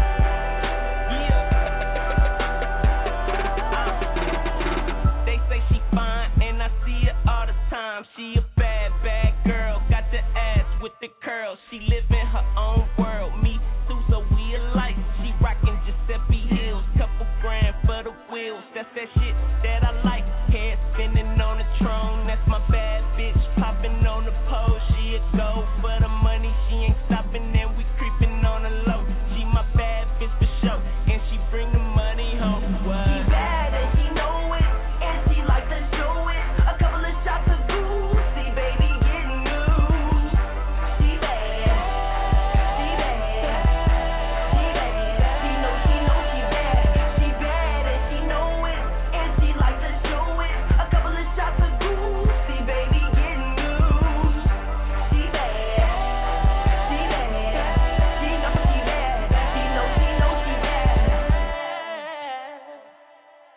They say she fine, and I see her all the time. She a bad, bad girl, got the ass with the curls. She live in her own world, me too, so we alike. She rockin' Giuseppe Hills, couple grand for the wheels. That's that shit that I like. Head spinning on the throne, that's my bad bitch. Popping on the pole, she a go for the money. She ain't stopping, and we creeping on the low. She my bad bitch for sure, and she bring the money home. She What? bad and she know it, and she like to show it. A couple of shots of Gucci, baby, getting loose. She bad, she bad, she bad. She know, she know she bad. She bad and she know it, and she like to show it. A couple of shots of Gucci, baby, getting loose. She bad, she bad. She know she bad. She know, she know she bad.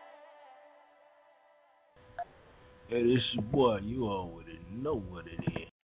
Hey, this your boy. You already know what it is.